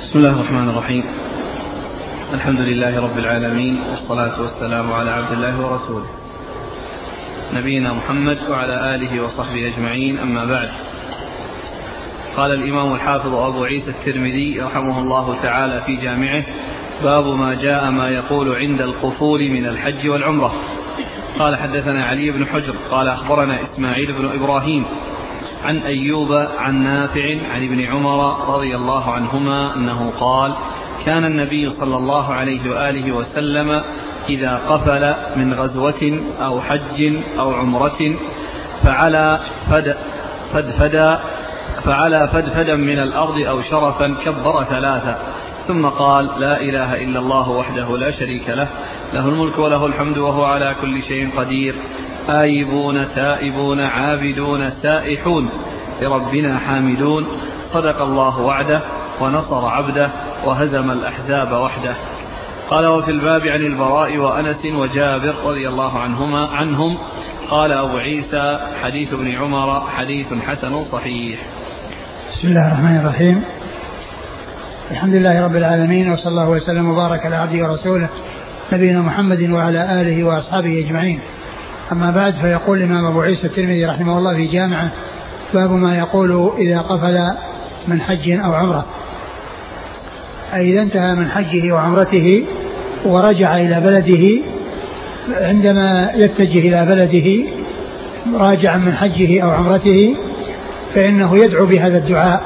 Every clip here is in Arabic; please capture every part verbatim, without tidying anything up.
بسم الله الرحمن الرحيم. الحمد لله رب العالمين، والصلاة والسلام على عبد الله ورسوله نبينا محمد وعلى آله وصحبه أجمعين، أما بعد. قال الإمام الحافظ أبو عيسى الترمذي رحمه الله تعالى في جامعه: باب ما جاء ما يقول عند القفول من الحج والعمرة. قال: حدثنا علي بن حجر قال أخبرنا إسماعيل بن إبراهيم عن أيوب عن نافع عن ابن عمر رضي الله عنهما أنه قال: كان النبي صلى الله عليه وآله وسلم إذا قفل من غزوة أو حج أو عمرة فعلى فد فدفدا فعلى فدفدا من الأرض أو شرفا كبر ثلاثة، ثم قال: لا إله إلا الله وحده لا شريك له، له الملك وله الحمد وهو على كل شيء قدير، آيبون تائبون عابدون سائحون لربنا حامدون، صدق الله وعده ونصر عبده وهزم الأحزاب وحده. قال: وفي الباب عن البراء وأنس وجابر رضي الله عنهما عنهم. قال أبو عيسى: حديث ابن عمر حديث حسن صحيح. بسم الله الرحمن الرحيم. الحمد لله رب العالمين، وصلى الله وسلم وبارك على عبده ورسوله نبينا محمد وعلى آله وأصحابه أجمعين، أما بعد. فيقول الإمام أبو عيسى الترمذي رحمه الله في جامعه: باب ما يقول إذا قفل من حج أو عمرة، أي إذا انتهى من حجه وعمرته ورجع إلى بلده، عندما يتجه إلى بلده راجعا من حجه أو عمرته فإنه يدعو بهذا الدعاء.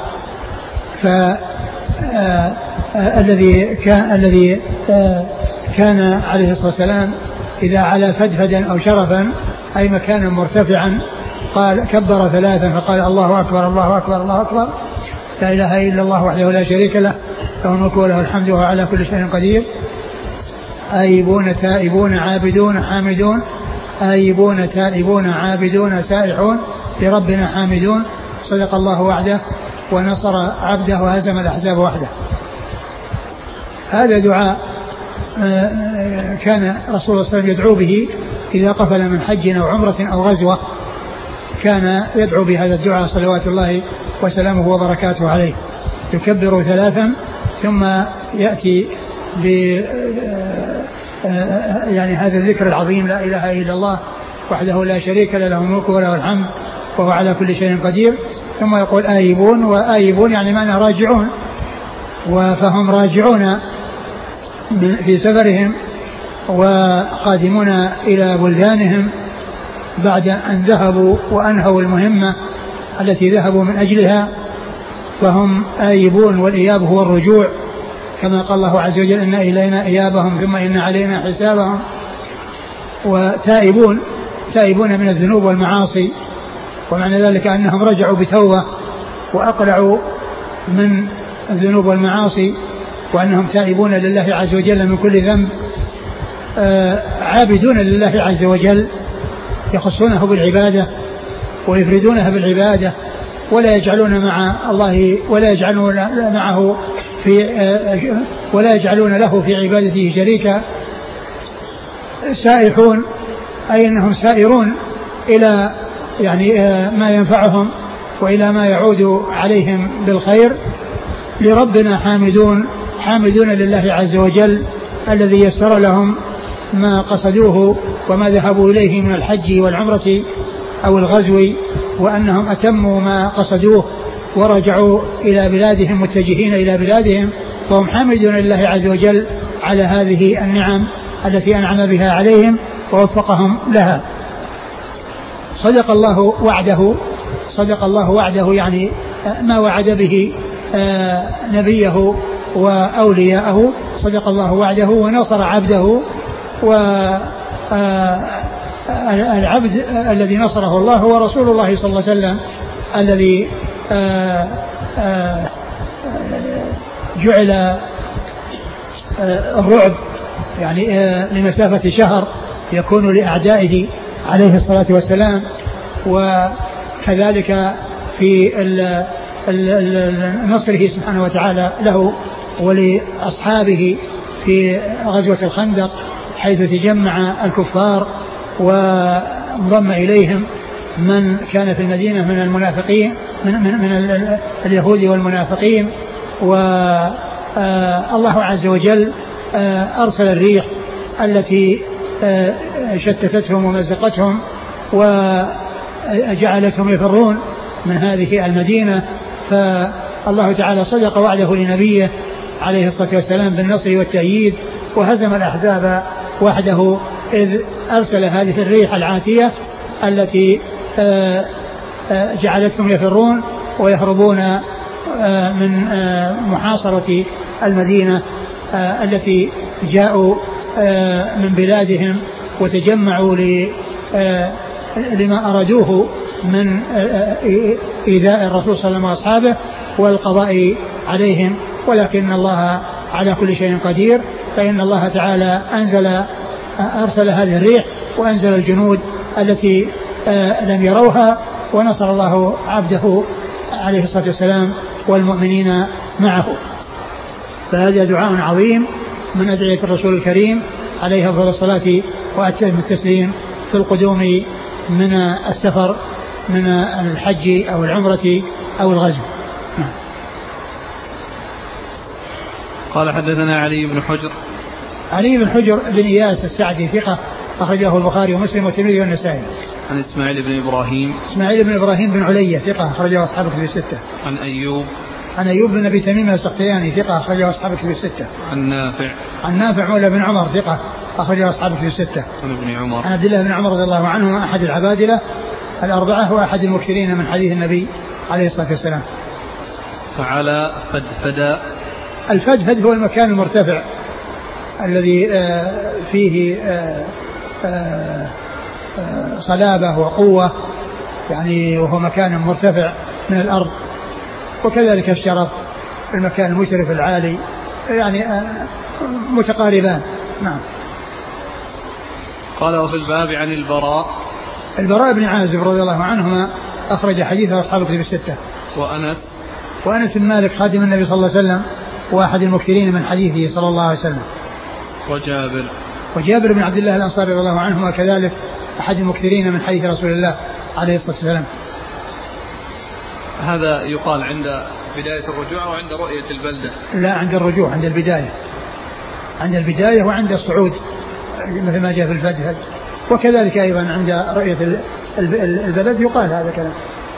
فالذي كان الذي كان عليه الصلاة والسلام إذا على فدفدا أو شرفا أي مكانا مرتفعا قال كبر ثلاثا فقال: الله أكبر الله أكبر الله أكبر، لا إله إلا الله وحده لا شريك له، له الملك وله الحمد وهو على كل شيء قدير، آيبون تائبون عابدون حامدون، آيبون تائبون عابدون سائحون لربنا حامدون، صدق الله وعده ونصر عبده وهزم الأحزاب وحده. هذا دعاء كان رسول الله صلى الله عليه وسلم يدعو به إذا قفل من حج أو عمرة أو غزوة، كان يدعو بهذا الدعاء صلوات الله وسلامه وبركاته عليه، يكبر ثلاثا ثم يأتي ب يعني هذا الذكر العظيم: لا إله إلا الله وحده لا شريك له، له الملك وله الحمد وهو على كل شيء قدير، ثم يقول آيبون. وآيبون يعني معنى راجعون، فهم راجعون في سفرهم وقادمون إلى بلدانهم بعد أن ذهبوا وأنهوا المهمة التي ذهبوا من أجلها، فهم آيبون، والإياب هو الرجوع، كما قال الله عز وجل: إن إلينا إيابهم ثم إن علينا حسابهم. وتائبون تائبون من الذنوب والمعاصي، ومعنى ذلك أنهم رجعوا بتوبة وأقلعوا من الذنوب والمعاصي، وأنهم تائبون لله عز وجل من كل ذنب، عابدون لله عز وجل، يخصونه بالعبادة ويفردونها بالعبادة، ولا يجعلون مع الله ولا يجعلون معه في ولا يجعلون له في عبادته شريكا. سائحون أي أنهم سائرون إلى يعني ما ينفعهم وإلى ما يعود عليهم بالخير. لربنا حامدون، حامدون لله عز وجل الذي يسر لهم ما قصدوه وما ذهبوا إليه من الحج والعمرة أو الغزو، وأنهم أتموا ما قصدوه ورجعوا إلى بلادهم متجهين إلى بلادهم، وهم حامدون لله عز وجل على هذه النعم التي أنعم بها عليهم ووفقهم لها. صدق الله وعده، صدق الله وعده يعني ما وعد به نبيه وأولياءه، صدق الله وعده ونصر عبده، والعبد الذي نصره الله هو رسول الله صلى الله عليه وسلم الذي جعل الرعب يعني لمسافة شهر يكون لأعدائه عليه الصلاة والسلام، وكذلك في نصره سبحانه وتعالى له ولأصحابه في غزوة الخندق، حيث تجمع الكفار وانضم إليهم من كان في المدينة من المنافقين من, من, من اليهود والمنافقين، و آه الله عز وجل آه أرسل الريح التي آه شتتتهم ومزقتهم وجعلتهم يفرون من هذه المدينة. فالله تعالى صدق وعده لنبيه عليه الصلاة والسلام بالنصر والتأييد وهزم الأحزاب وحده إذ أرسل هذه الريح العاتية التي آه آه جعلتهم يفرون ويهربون آه من آه محاصرة المدينة آه التي جاءوا آه من بلادهم وتجمعوا آه لما أرادوه من آه إيذاء الرسول صلى الله عليه وسلم وأصحابه والقضاء عليهم. ولكن الله على كل شيء قدير، فإن الله تعالى أنزل أرسل هذه الريح وأنزل الجنود التي آه لم يروها، ونصر الله عبده عليه الصلاة والسلام والمؤمنين معه. فهذا دعاء عظيم من أدعية الرسول الكريم عليه أفضل الصلاة وأتم التسليم في القدوم من السفر من الحج أو العمرة أو الغزو. قال حدثنا علي بن حجر. علي بن حجر بن إياس السعدي ثقة أخرجه البخاري ومسلم والترمذي والنسائي. عن إسماعيل بن إبراهيم. إسماعيل بن إبراهيم بن علية ثقة أخرجه أصحاب الكتب الستة. عن أيوب. عن أيوب بن أبي تميم السختياني ثقة أخرجه أصحاب الكتب الستة. عن نافع. عن نافع مولى بن عمر ثقة أخرجه أصحاب الكتب الستة. عن ابن عمر. عن عبد الله بن عمر رضي الله عنه أحد العبادلة الأربعة وأحد المكثرين من حديث النبي عليه الصلاة والسلام. فعلى فدفد. الفدفد هو المكان المرتفع الذي فيه صلابة وقوة يعني، وهو مكان مرتفع من الأرض. وكذلك الشرف المكان المشرف العالي يعني متقاربان. نعم. قال وفي الباب عن البراء. البراء بن عازب رضي الله عنهما أخرج حديثه أصحاب الكتب الستة. وأنس. وأنس بن مالك خادم النبي صلى الله عليه وسلم واحد المكثرين من حديثه صلى الله عليه وسلم. وجابر. وجابر بن عبد الله الأنصاري رضي الله عنهما كذلك أحد المكثرين من حديث رسول الله عليه الصلاة والسلام. هذا يقال عند بداية الرجوع وعند رؤية البلدة؟ لا، عند الرجوع، عند البداية، عند البداية وعند الصعود مثل ما جاء في الفدفد، وكذلك أيضا عند رؤية البلد يقال هذا كلام.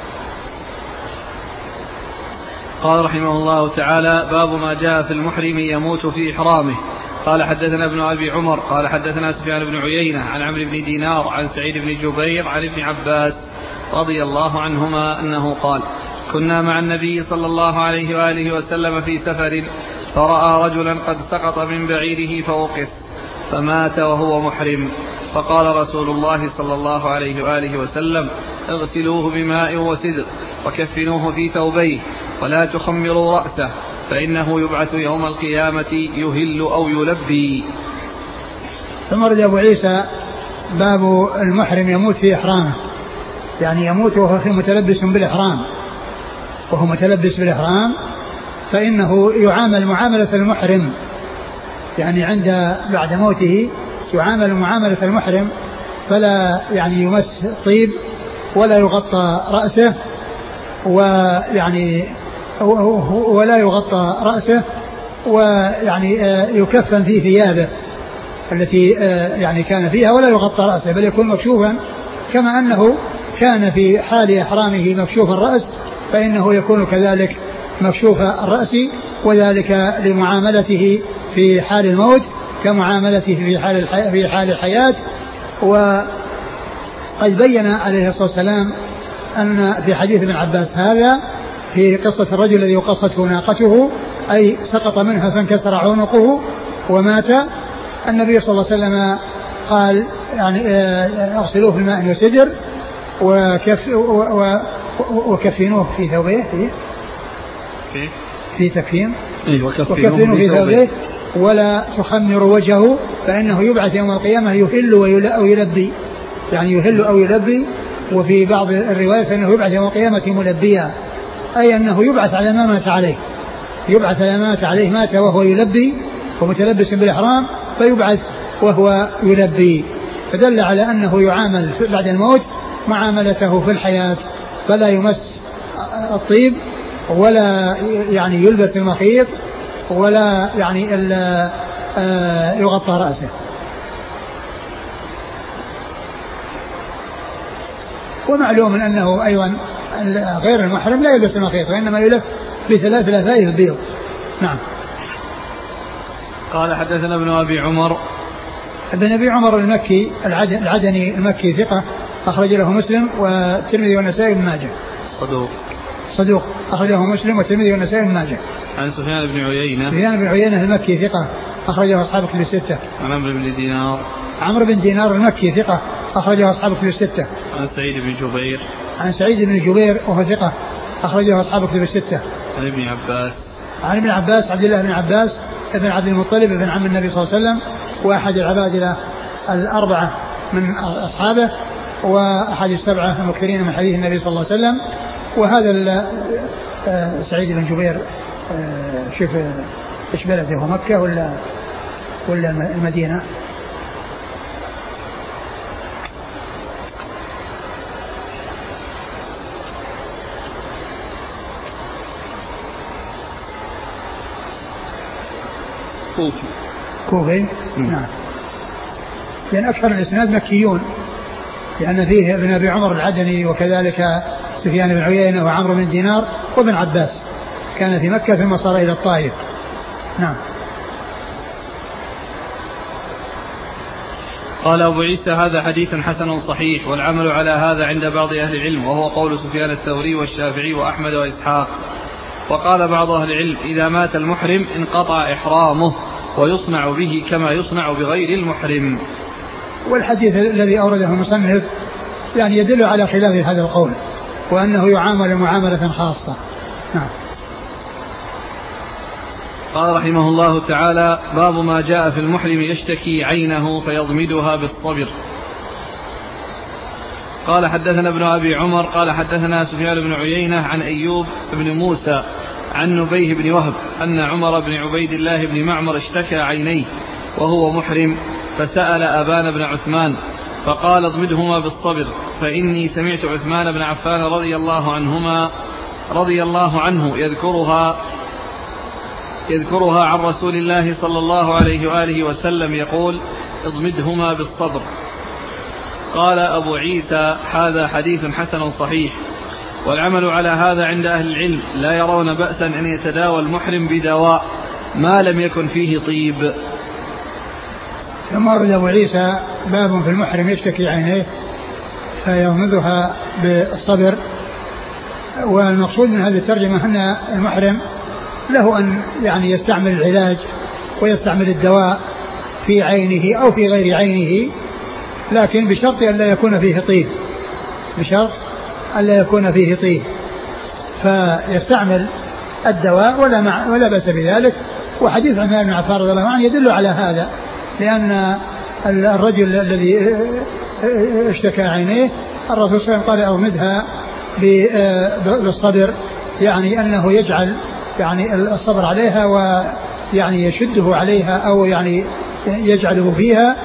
قال رحمه الله تعالى باب ما جاء في المحرم يموت في إحرامه. قال حدثنا ابن أبي عمر قال حدثنا سفيان بن عيينة عن عمرو بن دينار عن سعيد بن جبير عن ابن عباس رضي الله عنهما أنه قال كنا مع النبي صلى الله عليه وآله وسلم في سفر فرأى رجلا قد سقط من بعيره فوقس فمات وهو محرم، فقال رسول الله صلى الله عليه وآله وسلم اغسلوه بماء وسدر وكفنوه في ثوبيه ولا تخمروا رأسه فإنه يبعث يوم القيامة يهل أو يلبي. ثم رد أبو عيسى باب المحرم يموت في إحرامه، يعني يموت وهو متلبس بالإحرام، وهو متلبس بالإحرام فإنه يعامل معاملة المحرم، يعني عند بعد موته يعامل معاملة المحرم، فلا يعني يمس طيب ولا يغطى رأسه ويعني ولا يغطى رأسه ويعني يكفن في ثيابه التي يعني كان فيها ولا يغطى رأسه، بل يكون مكشوفا كما أنه كان في حال إحرامه مكشوف الرأس، فإنه يكون كذلك مكشوف الرأس، وذلك لمعاملته في حال الموت كمعاملته في حال في حال الحياة. وقد بين عليه الصلاة والسلام أن في حديث ابن عباس هذا في قصة الرجل الذي وقصته ناقته أي سقط منها فانكسر عنقه ومات، النبي صلى الله عليه وسلم قال يعني اغسلوه بالماء وسدر وكف وكفنوه في ثوبيه في في تكفين وكفنوه في ثوبيه ولا تخمروا وجهه فإنه يبعث يوم القيامة يهل أو يلبي، يعني يهل أو يلبي. وفي بعض الروايات فإنه يبعث يوم القيامة ملبيا، أي أنه يبعث على ما مات عليه، يبعث على ما مات عليه، مات وهو يلبي ومتلبس بالإحرام فيبعث وهو يلبي، فدل على أنه يعامل بعد الموت معاملته في الحياة، فلا يمس الطيب ولا يعني يلبس المخيط ولا يعني يغطى رأسه. ومعلوم أنه أيضا غير المحرم لا يلبس المخيط وإنما يلف بثلاث لفائف بيض. نعم. قال حدثنا ابن أبي عمر. ابن أبي عمر المكي العدني المكي ثقة أخرج له مسلم والترمذي والنسائي بن ماجه. صدوق صدوق أخرجه مسلم والترمذي والنسائي بن ماجه. عن سفيان بن عيينة. سفيان بن عيينة المكي ثقة أخرجه أصحاب كتب الستة. عن عمرو بن دينار. عمرو بن دينار المكي ثقة أخرجه أصحاب كتب الستة. عن سعيد بن جبير. عن سعيد بن جبير وهو ثقة أخرجه أصحاب كتب الستة. عن ابن عباس. عن ابن عباس عبد الله بن عباس ابن عبد المطلب ابن عم النبي صلى الله عليه وسلم وأحد العبادلة الأربعة من أصحابه وأحد السبعة المكثرين من حديث النبي صلى الله عليه وسلم. وهذا سعيد بن جبير شوف ايش بلده هو مكة ولا ولا المدينة؟ كوفي. كوفي. نعم. لأن أكثر الإسناد مكيون لأن فيه ابن أبي عمر العدني وكذلك سفيان بن عيينة وعمرو بن دينار وابن عباس كان في مكة ثم صار إلى الطائف. نعم. قال أبو عيسى هذا حديث حسن صحيح والعمل على هذا عند بعض أهل العلم وهو قول سفيان الثوري والشافعي وأحمد وإسحاق. وقال بعض أهل العلم إذا مات المحرم انقطع إحرامه ويصنع به كما يصنع بغير المحرم. والحديث الذي أورده المصنف يعني يدل على خلاف هذا القول وأنه يعامل معاملة خاصة. نعم. قال رحمه الله تعالى باب ما جاء في المحرم يشتكي عينه فيضمدها بالصبر. قال حدثنا ابن أبي عمر قال حدثنا سفيان بن عيينة عن أيوب بن موسى عن نبيه بن وهب أن عمر بن عبيد الله بن معمر اشتكى عينيه وهو محرم فسأل أبان بن عثمان فقال اضمدهما بالصبر فإني سمعت عثمان بن عفان رضي الله عنهما رضي الله عنه يذكرها يذكرها عن رسول الله صلى الله عليه وآله وسلم يقول اضمدهما بالصبر. قال أبو عيسى هذا حديث حسن صحيح والعمل على هذا عند أهل العلم لا يرون بأسا أن يتداوى المحرم بدواء ما لم يكن فيه طيب. ثم ورد أبو عيسى باب في المحرم يشتكي عينيه فيغمضها بالصبر. والمقصود من هذه الترجمة أن المحرم له أن يعني يستعمل العلاج ويستعمل الدواء في عينه أو في غير عينه لكن بشرط أن لا يكون فيه طيب بشرط أن لا يكون فيه طيب فيستعمل الدواء ولا, مع ولا بأس بذلك. وحديث عثمان بن عفان رضي الله عنه يدل على هذا لأن الرجل الذي اشتكى عينيه الرسول صلى الله عليه وسلم قال أضمدها بالصبر يعني أنه يجعل يعني الصبر عليها ويعني يشده عليها أو يعني يجعله فيها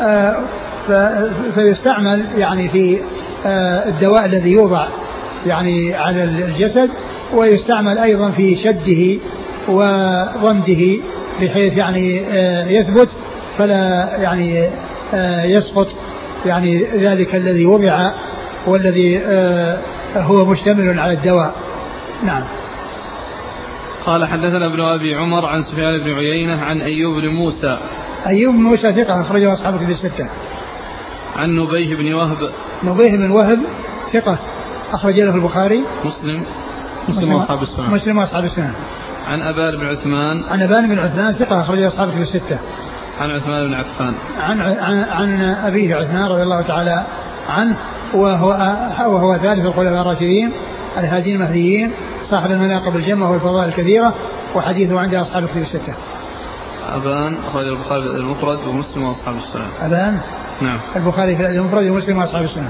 فيستعمل يعني في الدواء الذي يوضع يعني على الجسد ويستعمل أيضا في شده وضمده بحيث يعني يثبت فلا يعني يسقط يعني ذلك الذي وضع والذي هو مشتمل على الدواء. نعم. قال حدثنا ابن أبي عمر عن سفيان بن عيينة عن أيوب بن موسى. أيوب بن موسى ثقة أخرجه أصحاب الكتب الستة. عن نبيه بن وهب. نبيه بن وهب ثقة أخرج له البخاري. مسلم. مسلم وأصحاب السنن. مسلم وأصحاب السنن. عن أبان بن عثمان. عن أبان بن عثمان ثقة أخرجه أصحاب الكتب الستة. عن عثمان بن عفان. عن عن عن أبيه عثمان رضي الله تعالى عنه وهو وهو ثالث الخلفاء الراشدين الهادين المهديين صاحب المناقب الجمة والفضائل الكثيرة وحديثه عند أصحاب الكتب الستة. أبان أخرج البخاري في المفرد ومسلم وأصحاب السنن. أبان نعم. البخاري في المفرد ومسلم وأصحاب السنن.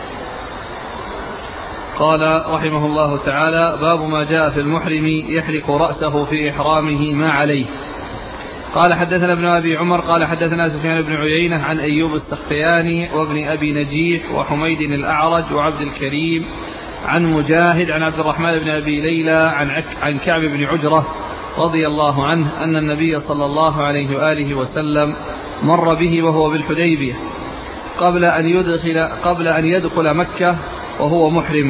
قال رحمه الله تعالى باب ما جاء في المحرم يحلق رأسه في إحرامه ما عليه. قال حدثنا ابن أبي عمر قال حدثنا سفيان بن عيينة عن أيوب السختياني وابن أبي نجيح وحميد الأعرج وعبد الكريم عن مجاهد عن عبد الرحمن بن أبي ليلى عن, عن كعب بن عجرة رضي الله عنه أن النبي صلى الله عليه وآله وسلم مر به وهو بالحديبية قبل أن يدخل, قبل أن يدخل مكة وهو محرم،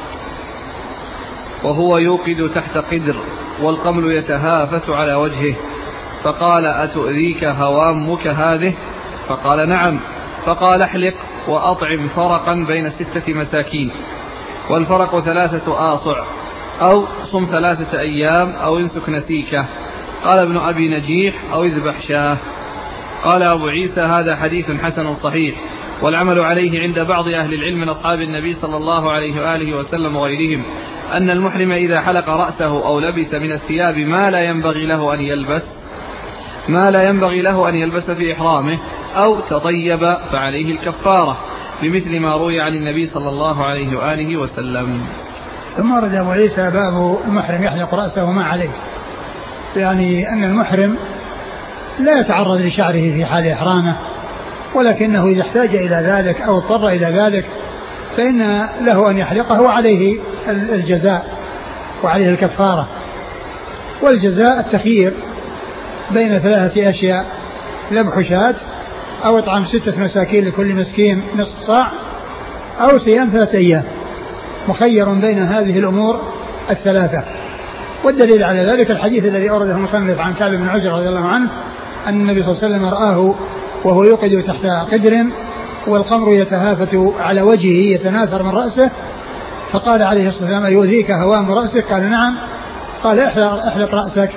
وهو يوقد تحت قدر والقمل يتهافت على وجهه، فقال: أتؤذيك هوامك هذه؟ فقال: نعم. فقال: احلق وأطعم فرقا بين ستة مساكين، والفرق ثلاثة آصع، أو صم ثلاثة أيام، أو انسك نسيكه. قال ابن أبي نجيح: أو اذبح شاه. قال أبو عيسى: هذا حديث حسن صحيح، والعمل عليه عند بعض أهل العلم من أصحاب النبي صلى الله عليه وآله وسلم وغيرهم أن المحرم إذا حلق رأسه أو لبس من الثياب ما لا ينبغي له أن يلبس ما لا ينبغي له أن يلبس في إحرامه أو تطيب فعليه الكفارة، بمثل ما روي عن النبي صلى الله عليه وآله وسلم. ثم ورد أبو عيسى باب المحرم يحلق رأسه ما عليه، يعني أن المحرم لا يتعرض لشعره في حال إحرامه، ولكنه إذا احتاج إلى ذلك أو اضطر إلى ذلك فإن له أن يحلقه، وعليه الجزاء وعليه الكفارة. والجزاء التخيير بين ثلاثة أشياء: ذبح شاة، أو إطعام ستة مساكين لكل مسكين نصف صاع، أو صيام ثلاثة أيام. مخير بين هذه الأمور الثلاثة. والدليل على ذلك الحديث الذي أورده المصنف عن كعب بن عجرة رضي الله عنه أن النبي صلى الله عليه وسلم رآه وهو يوقد تحت قدر والقمر يتهافت على وجهه يتناثر من رأسه، فقال عليه الصلاة والسلام: أيؤذيك هوام رأسك؟ قال: نعم. قال: احلق, احلق رأسك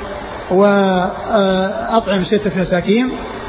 وأطعم ستة مساكين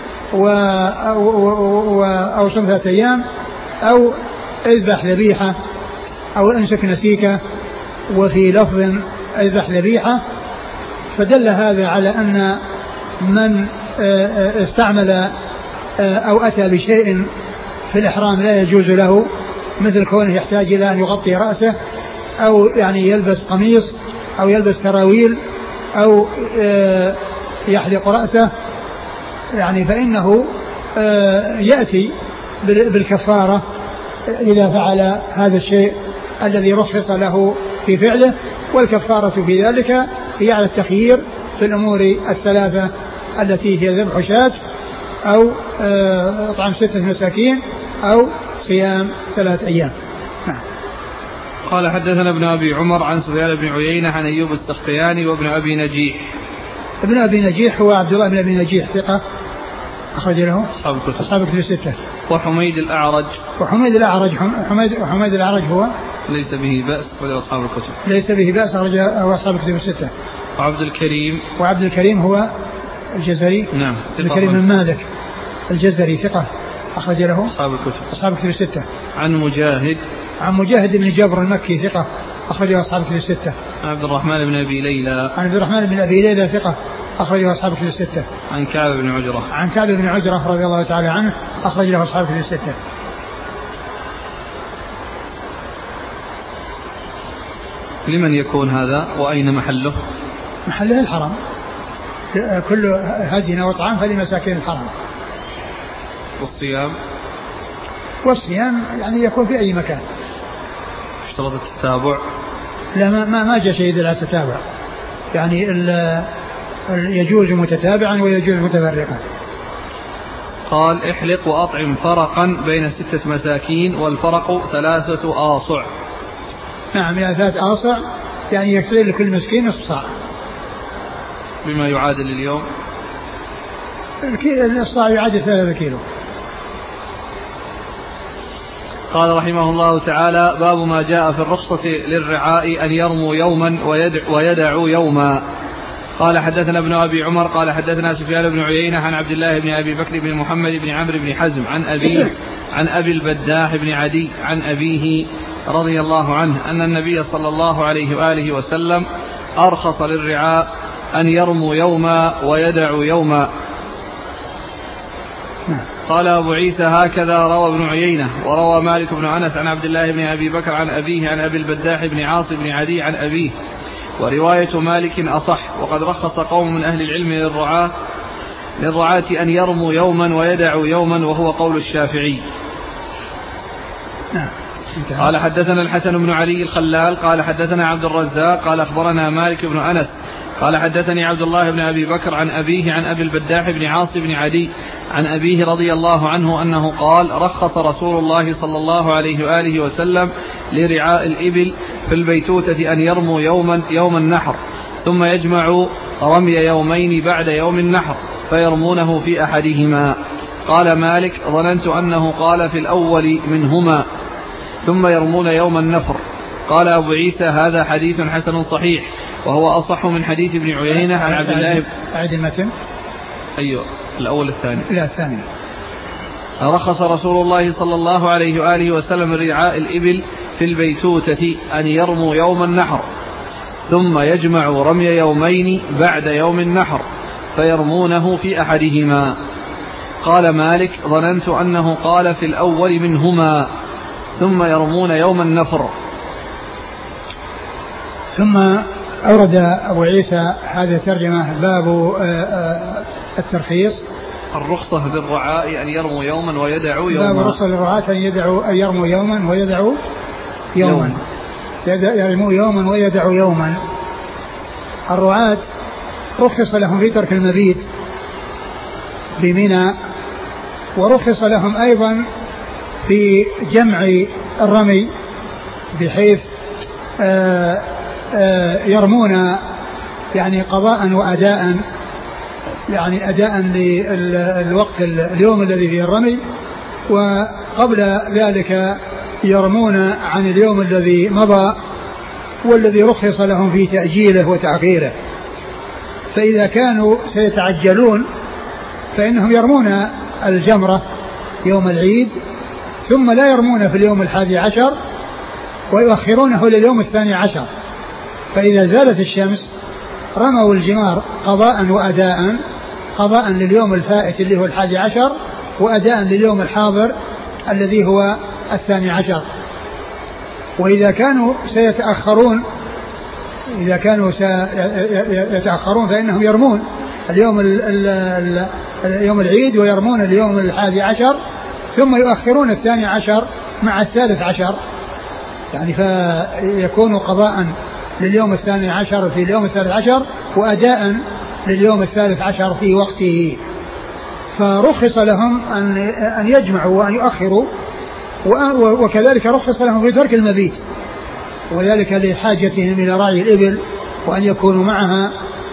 أو صم ثلاثة أيام، أو اذبح ذبيحة، أو انسك نسيكه. وفي لفظ اذبح ذبيحة. فدل هذا على أن من استعمل أو أتى بشيء في الإحرام لا يجوز له، مثل كونه يحتاج إلى أن يغطي رأسه، أو يعني يلبس قميص، أو يلبس سراويل، أو يحلق رأسه، يعني فإنه يأتي بالكفارة إذا فعل هذا الشيء الذي رخص له في فعله. والكفارة في ذلك هي على التخيير في الأمور الثلاثة التي هي ذبح شاة، أو إطعام ستة مساكين، أو صيام ثلاثة أيام. نعم. قال: حدثنا ابن أبي عمر عن سفيان بن عيينة عن أيوب السختياني وابن أبي نجيح. ابن أبي نجيح هو عبد الله بن أبي نجيح ثقة أخرج له أصحاب الكتب أصحاب الكتب الستة. وحميد الأعرج وحميد الأعرج حميد حميد الأعرج هو ليس به بأس أخرجه أصحاب الكتب ليس به بأس أخرجه أصحاب الكتب الستة. وعبد الكريم وعبد الكريم هو الجزري. نعم. عبد الكريم بن مالك الجزري ثقة أخرج له أصحاب الكتب أصحاب الكتب الستة. عن مجاهد عن مجاهد بن جبر المكي ثقة أخرجه أصحاب الكتب الستة. عن عبد الرحمن بن أبي ليلى عن عبد الرحمن بن أبي ليلى ثقة أخرجه أصحاب الكتب الستة. عن كعب بن عجرة عن كعب بن عجرة رضي الله تعالى عنه أخرج له أصحاب الكتب الستة. لمن يكون هذا وأين محله؟ محله الحرم. كل هدي وطعام فلمساكين الحرم. والصيام؟ والصيام يعني يكون في أي مكان. اشترط التتابع؟ لا ما ما, ما جاء شيء يدل على التتابع، يعني ال يجوز متتابعا ويجوز متفرقا. قال: احلق وأطعم فرقا بين ستة مساكين، والفرق ثلاثة آصع. نعم، يعني ثلاثة آصع، يعني يكفي لكل مسكين نصف صاع. بما يعادل اليوم الصاع يعادل ثلاثة كيلو. قال رحمه الله تعالى: باب ما جاء في الرخصة للرعاء أن يرموا يوما ويدعوا يوما. قال: حدثنا ابن أبي عمر قال: حدثنا سفيان بن عيينة عن عبد الله بن أبي بكر بن محمد بن عمرو بن حزم عن أبيه عن أبي البداح بن عدي عن أبيه رضي الله عنه أن النبي صلى الله عليه وآله وسلم أرخص للرعاء أن يرموا يوما ويدعوا يوما. قال أبو عيسى: هكذا روى ابن عيينة. وروى مالك بن أنس عن عبد الله بن أبي بكر عن أبيه عن أبي البداح بن عاصم بن عدي عن أبيه، ورواية مالك أصح. وقد رخص قوم من أهل العلم للرعاة للرعاة أن يرموا يوما ويدعوا يوما، وهو قول الشافعي. قال حدثنا الحسن بن علي الخلال قال حدثنا عبد الرزاق قال أخبرنا مالك بن أنس قال حدثني عبد الله بن أبي بكر عن أبيه عن أبي البداح بن عاص بن عدي عن أبيه رضي الله عنه أنه قال رخص رسول الله صلى الله عليه وآله وسلم لرعاء الإبل في البيتوتة أن يرموا يوما يوم النحر ثم يجمعوا رمي يومين بعد يوم النحر فيرمونه في أحدهما. قال مالك ظننت أنه قال في الأول منهما ثم يرمون يوم النفر. قال أبو عيسى هذا حديث حسن صحيح وهو أصح من حديث ابن عيينة عن عبد الله. أعد المتن. أيوه الأول الثاني. لا الثاني. رخص رسول الله صلى الله عليه وآله وسلم رعاء الإبل في البيتوتة أن يرموا يوم النحر ثم يجمعوا رمي يومين بعد يوم النحر فيرمونه في أحدهما. قال مالك ظننت أنه قال في الأول منهما ثم يرمون يوم النفر. ثم أورد أبو عيسى هذه الترجمة باب الترخيص الرخصة للرعاء أن يرموا يوما ويدعوا يوما. باب الرخصة للرعاة أن يدعوا أن يرموا يوما ويدعوا يوما يرموا يوما ويدعوا يوما. الرعاة رخص لهم في ترك المبيت بمنى ورخص لهم أيضا في جمع الرمي بحيث آآ آآ يرمون يعني قضاء وأداء يعني أداء للوقت اليوم الذي فيه الرمي وقبل ذلك يرمون عن اليوم الذي مضى والذي رخص لهم في تأجيله وتأخيره. فإذا كانوا سيتعجلون فإنهم يرمون الجمرة يوم العيد ثم لا يرمون في اليوم الحادي عشر ويؤخرونه لليوم الثاني عشر. فإذا زالت الشمس رموا الجمار قضاء وأداء قضاء لليوم الفائت اللي هو الحادي عشر وأداء لليوم الحاضر الذي هو الثاني عشر. وإذا كانوا سيتأخرون إذا كانوا سيتأخرون فإنهم يرمون اليوم اليوم العيد ويرمون اليوم الحادي عشر ثم يؤخرون الثاني عشر مع الثالث عشر يعني فيكون قضاء لليوم الثاني عشر في اليوم الثالث عشر وأداء لليوم الثالث عشر في وقته. فرخص لهم أن أن يجمعوا وأن يؤخروا وكذلك رخص لهم في ترك المبيت وذلك لحاجتهم إلى رعي الإبل وأن يكونوا معها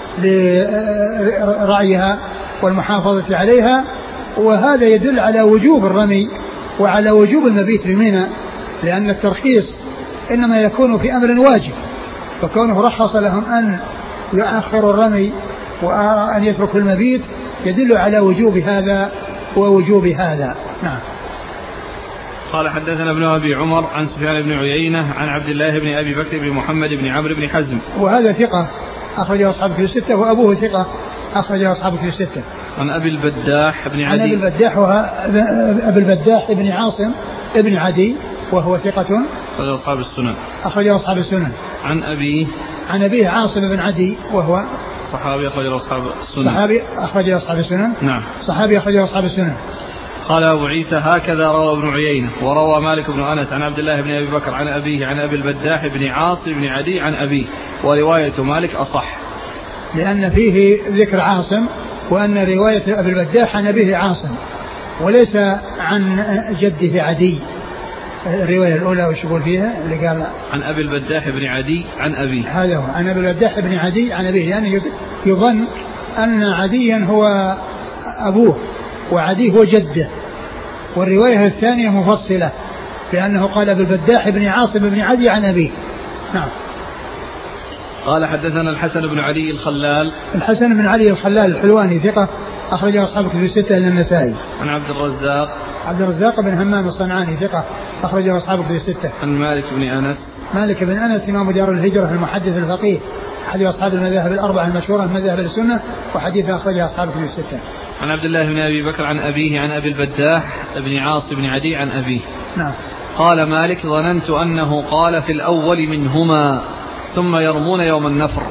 لرعيها والمحافظة عليها. وهذا يدل على وجوب الرمي وعلى وجوب المبيت بمنى لأن الترخيص إنما يكون في أمر واجب فكونه رخص لهم أن يؤخروا الرمي وأن يتركوا المبيت يدل على وجوب هذا ووجوب هذا. نعم. قال حدثنا ابن أبي عمر عن سفيان بن عيينة عن عبد الله بن أبي بكر بن محمد بن عمرو بن حزم وهذا ثقة أخرجه أصحابه في الستة وأبوه ثقة أخرجه أصحابه في الستة. عن أبي البداح بن عدي عن أبي البداح أبي البداح بن عاصم ابن عدي وهو ثقة أخرجه أصحاب السنن أخرجه أصحاب السنن. عن أبيه عن أبيه عاصم بن عدي وهو صحابي أخرجه أصحاب السنن. صحابي أخرجه أصحاب السنن. نعم. صحابي أخرجه أصحاب السنن. قال أبو عيسى هكذا روى ابن عيينة وروى مالك بن أنس عن عبد الله بن أبي بكر عن أبيه عن أبي البداح بن عاصم بن عدي عن أبيه ورواية مالك أصح لأن فيه ذكر عاصم وأن رواية أبي البداح عن أبيه عاصم وليس عن جده عدي. الرواية الأولى وش يقول فيها اللي قال عن أبي البداح بن عدي عن أبيه هذا هو عن أبي البداح بن عدي عن أبيه لأنه يعني يظن أن عديا هو أبوه وعدي هو جده والرواية الثانية مفصلة لأنه قال أبي البداح بن عاصم بن عدي عن أبيه. نعم. قال حدثنا الحسن بن علي الخلال الحسن بن علي الخلال الحلواني ثقة أخرجه أصحاب الكتب الستة إلا النسائي. عن عبد الرزاق عبد الرزاق بن همام الصنعاني ثقة أخرجه أصحاب الكتب الستة. عن مالك بن أنس مالك بن أنس إمام دار الهجرة المحدث الفقيه أحد أصحاب المذاهب الأربعة المشهورة من مذاهب السنة وحديث أخرجه أصحاب الكتب الستة. عن عبد الله بن أبي بكر عن أبيه عن أبي البداح بن عاصم بن عدي عن أبيه. نعم. قال مالك ظننت أنه قال في الأول منهما ثم يرمون يوم النفر.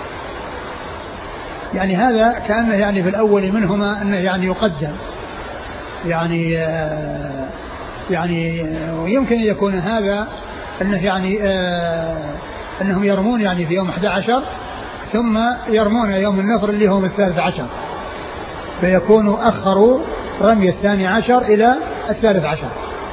يعني هذا كأنه يعني في الأول منهما أنه يعني يقدم يعني يعني ويمكن أن يكون هذا أنه يعني آه أنهم يرمون يعني في يوم أحد عشر ثم يرمون يوم النفر اللي هو الثالث عشر، فيكونوا أخروا رمي الثاني عشر إلى الثالث عشر.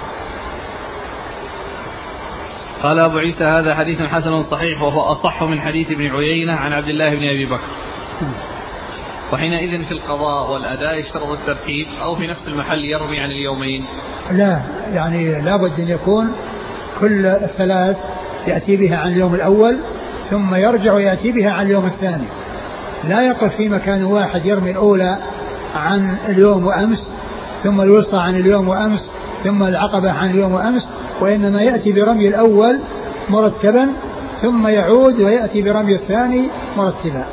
قال أبو عيسى هذا حديث حسن صحيح وهو أصح من حديث ابن عيينة عن عبد الله بن أبي بكر. وحينئذ في القضاء والأداء يشترط الترتيب أو في نفس المحل يرمي عن اليومين؟ لا، يعني لابد أن يكون كل الثلاث يأتي بها عن اليوم الأول ثم يرجع ويأتي بها عن اليوم الثاني، لا يقف في مكان واحد يرمي الأولى عن اليوم وأمس ثم الوسطى عن اليوم وأمس ثم العقبة عن اليوم وأمس، وإنما يأتي برمي الأول مرتبا ثم يعود ويأتي برمي الثاني مرتبا.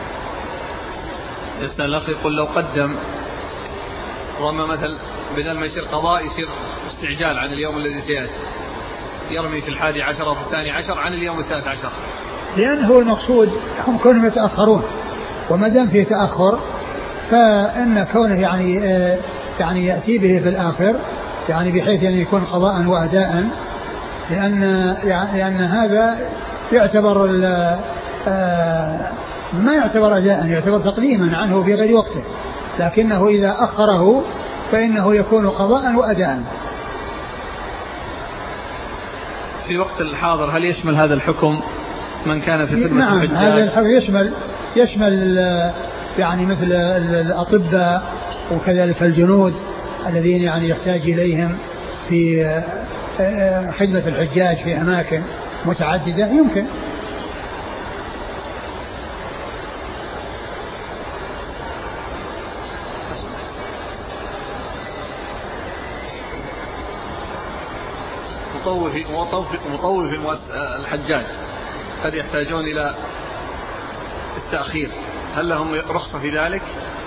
يسأل الأخ يقول لو قدم رمى مثل بدل ما يصير قضاء يصير استعجال عن اليوم الذي سيأتي، يرمي في الحادي عشر وفي الثاني عشر عن اليوم الثالث عشر، لأنه المقصود هم كونهم يتأخرون، وما دام فيه تأخر فإن كونه يعني آه يعني يأتي به في الآخر يعني بحيث أن يكون قضاء وأداء، لأن يعني لأن هذا يعتبر آه ما يعتبر أداء، يعتبر تقديما عنه في غير وقته، لكنه إذا أخره فإنه يكون قضاء وأداء. في وقت الحاضر هل يشمل هذا الحكم من كان في خدمة نعم الحجاج؟ هذا الحكم يشمل يشمل يعني مثل الأطباء وكذلك الجنود الذين يعني يحتاج إليهم في خدمة الحجاج في أماكن متعددة يمكن. مطوف مطوف الحجاج قد يحتاجون إلى التأخير، هل لهم رخصة في ذلك؟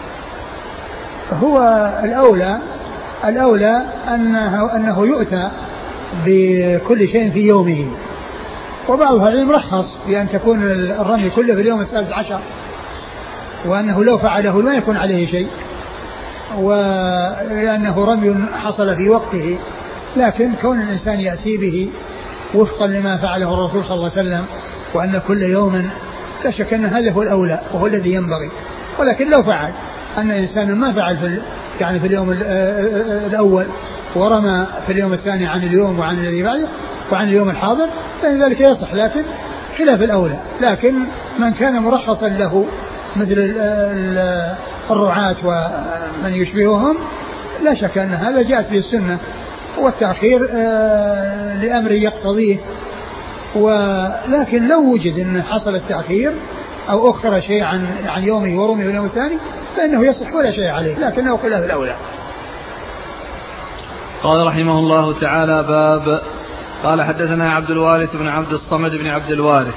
هو الأولى الأولى أنه, أنه يؤتى بكل شيء في يومه، وبعض العلم رخص بأن تكون الرمي كله في اليوم الثالث عشر، وأنه لو فعله لا يكون عليه شيء، ولأنه رمي حصل في وقته، لكن كون الإنسان يأتي به وفقا لما فعله الرسول صلى الله عليه وسلم وأن كل يوم، لا شك أن هذا هو الأولى وهو الذي ينبغي. ولكن لو فعل أن إنسان ما فعل في يعني في اليوم الأول ورمى في اليوم الثاني عن اليوم وعن الذي بعده وعن اليوم الحاضر فإن ذلك يصح، لكن خلاف الأولى. لكن من كان مرخصا له مثل الرعاة ومن يشبههم لا شك أن هذا جاءت به السنة، والتأخير لأمر يقتضيه، ولكن لو وجد أن حصل التأخير أو أخر شيء عن عن يومه ورمي في اليوم الثاني فإنه يصح ولا شيء عليه، لكنه خلاف الأولى. قال رحمه الله تعالى باب قال حدثنا عبد الوارث بن عبد الصمد بن عبد الوارث.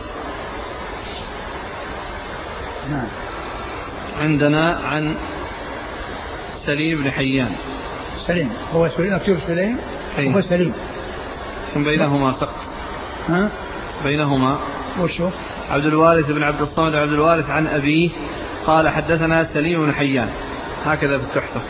نعم. عندنا عن سليم بن حيان. سليم هو سليم مكتوب سليم هو سليم. كم بينهما سقط؟ ها؟ بينهما وشو؟ عبد الوارث بن عبد الصمد عبد الوارث عن أبيه قال حدثنا سليم بن حيان، هكذا في التحفة.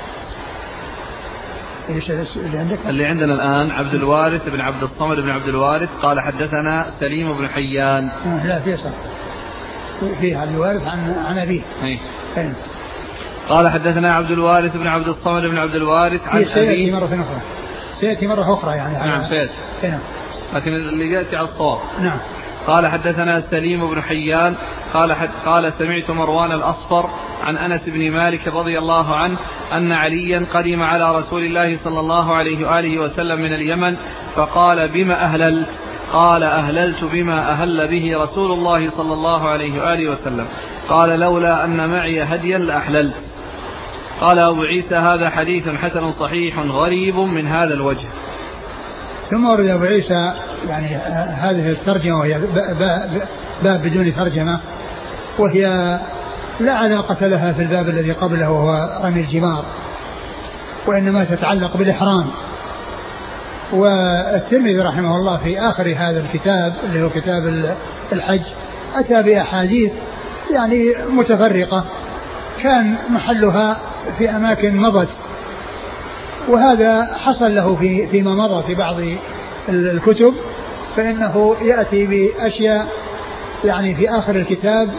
ايش اللي عندك؟ اللي عندنا الآن عبد الوارث بن عبد الصمد بن عبد الوارث قال حدثنا سليم بن حيان. آه لا في صح في عبد الوارث عن عن أبيه. أي. قال حدثنا عبد الوارث بن عبد الصمد بن عبد الوارث عن أبيه. سيأتي مرة أخرى سيأتي مرة أخرى يعني. نعم سيأتي. نعم. لكن اللي يأتي على الصواب. نعم. قال حدثنا سليم بن حيان قال حد قال سمعت مروان الأصفر عن أنس بن مالك رضي الله عنه أن عليا قدم على رسول الله صلى الله عليه وآله وسلم من اليمن فقال بما أهللت؟ قال أهللت بما أهل به رسول الله صلى الله عليه وآله وسلم. قال لولا أن معي هديا لأحللت. قال أبو عيسى هذا حديث حسن صحيح غريب من هذا الوجه. ثم ورد أبو عيسى يعني هذه الترجمة وهي باب بدون ترجمة، وهي لا علاقة لها في الباب الذي قبله وهو رمي الجمار، وإنما تتعلق بالإحرام. والترمذي رحمه الله في آخر هذا الكتاب اللي هو كتاب الحج أتى بأحاديث يعني متفرقة كان محلها في أماكن مضت وهذا حصل له في فيما مضى في بعض الكتب، فإنه يأتي بأشياء يعني في آخر الكتاب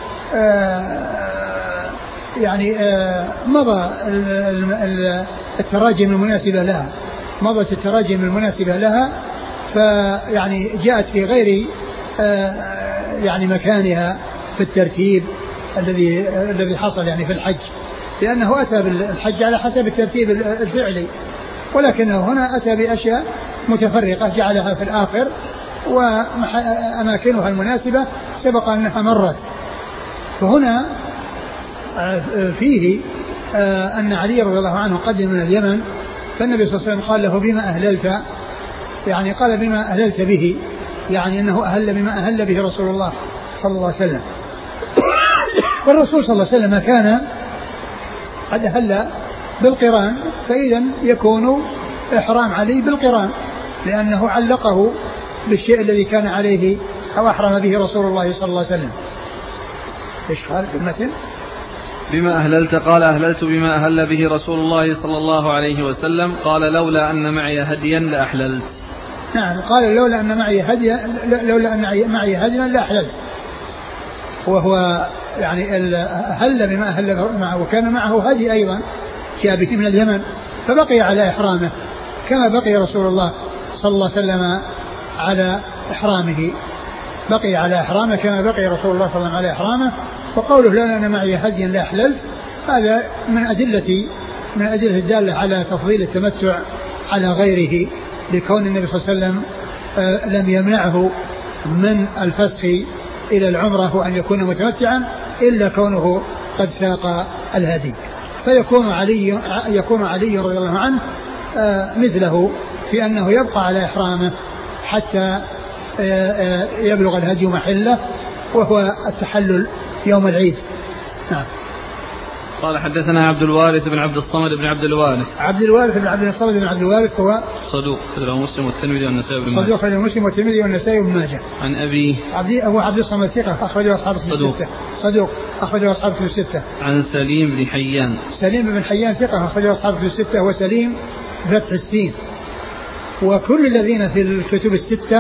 آه يعني آه مضى التراجم المناسبة لها مضت التراجم المناسبة لها فيعني جاءت في غير آه يعني مكانها في الترتيب الذي الذي حصل يعني في الحج، لأنه أتى بالحج على حسب الترتيب الفعلي، ولكنه هنا أتى بأشياء متفرقة جعلها في الآخر، وأماكنها المناسبة سبق أنها مرت. فهنا فيه أن علي رضي الله عنه قدم من اليمن، فالنبي صلى الله عليه وسلم قال له بما أهللت، يعني قال بما أهللت به، يعني أنه أهل بما أهل به رسول الله صلى الله عليه وسلم. والرسول صلى الله عليه وسلم كان قد أهل بالقران، فإذا يكون إحرام علي بالقران، لأنه علقه بالشيء الذي كان عليه أو أحرم به رسول الله صلى الله عليه وسلم. إيش قال في المتن؟ بما أهللت قال أهللت بما أهل به رسول الله صلى الله عليه وسلم. قال لولا أن معي هديا لأحللت. نعم، قال لولا أن معي هديا لولا أن معي هديا لأحللت، وهو يعني أهل بما أهل معه، وكان معه هدي أيضا جاء به من اليمن، فبقي على إحرامه كما بقي رسول الله صلى الله عليه وسلم على إحرامه، بقي على إحرامه كما بقي رسول الله صلى الله عليه وسلم على إحرامه. وقوله لولا أن معي هديا لأحللت هذا من أدلة من أدلة الدالة على تفضيل التمتع على غيره، لكون النبي صلى الله عليه وسلم لم يمنعه من الفسخ إلى العمرة وأن يكون متمتعا إلا كونه قد ساق الهدي، فيكون علي يكون علي رضي الله عنه مثله في أنه يبقى على إحرامه حتى يبلغ الهدي محله، وهو التحلل يوم العيد. نعم. قال حدثنا عبد الوارث بن عبد الصمد بن عبد الوارث. عبد الوارث بن عبد الصمد بن عبد الوارث هو صدوق أخرجه مسلم والترمذي والنسائي بن ماجه. صدوق أخرجه مسلم والترمذي والنسائي بن ماجه. عن أبي عبد أبو عبد الصمد ثقة أخرجه أصحاب الستة. صدوق أخرجه أصحاب الستة. عن سليم بن حيان. سليم بن حيان ثقة أخرجه أصحاب الستة، وسليم بفتح السين، وكل الذين في الكتب الستة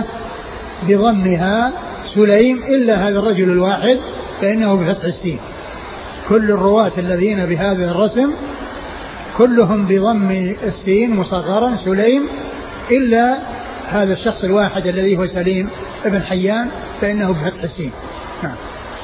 بضمها سليم إلا هذا الرجل الواحد فإنه بفتح السين. كل الرواة الذين بهذا الرسم كلهم بضم السين مصغرا سليم إلا هذا الشخص الواحد الذي هو سليم ابن حيان فإنه بفتح السين. نعم.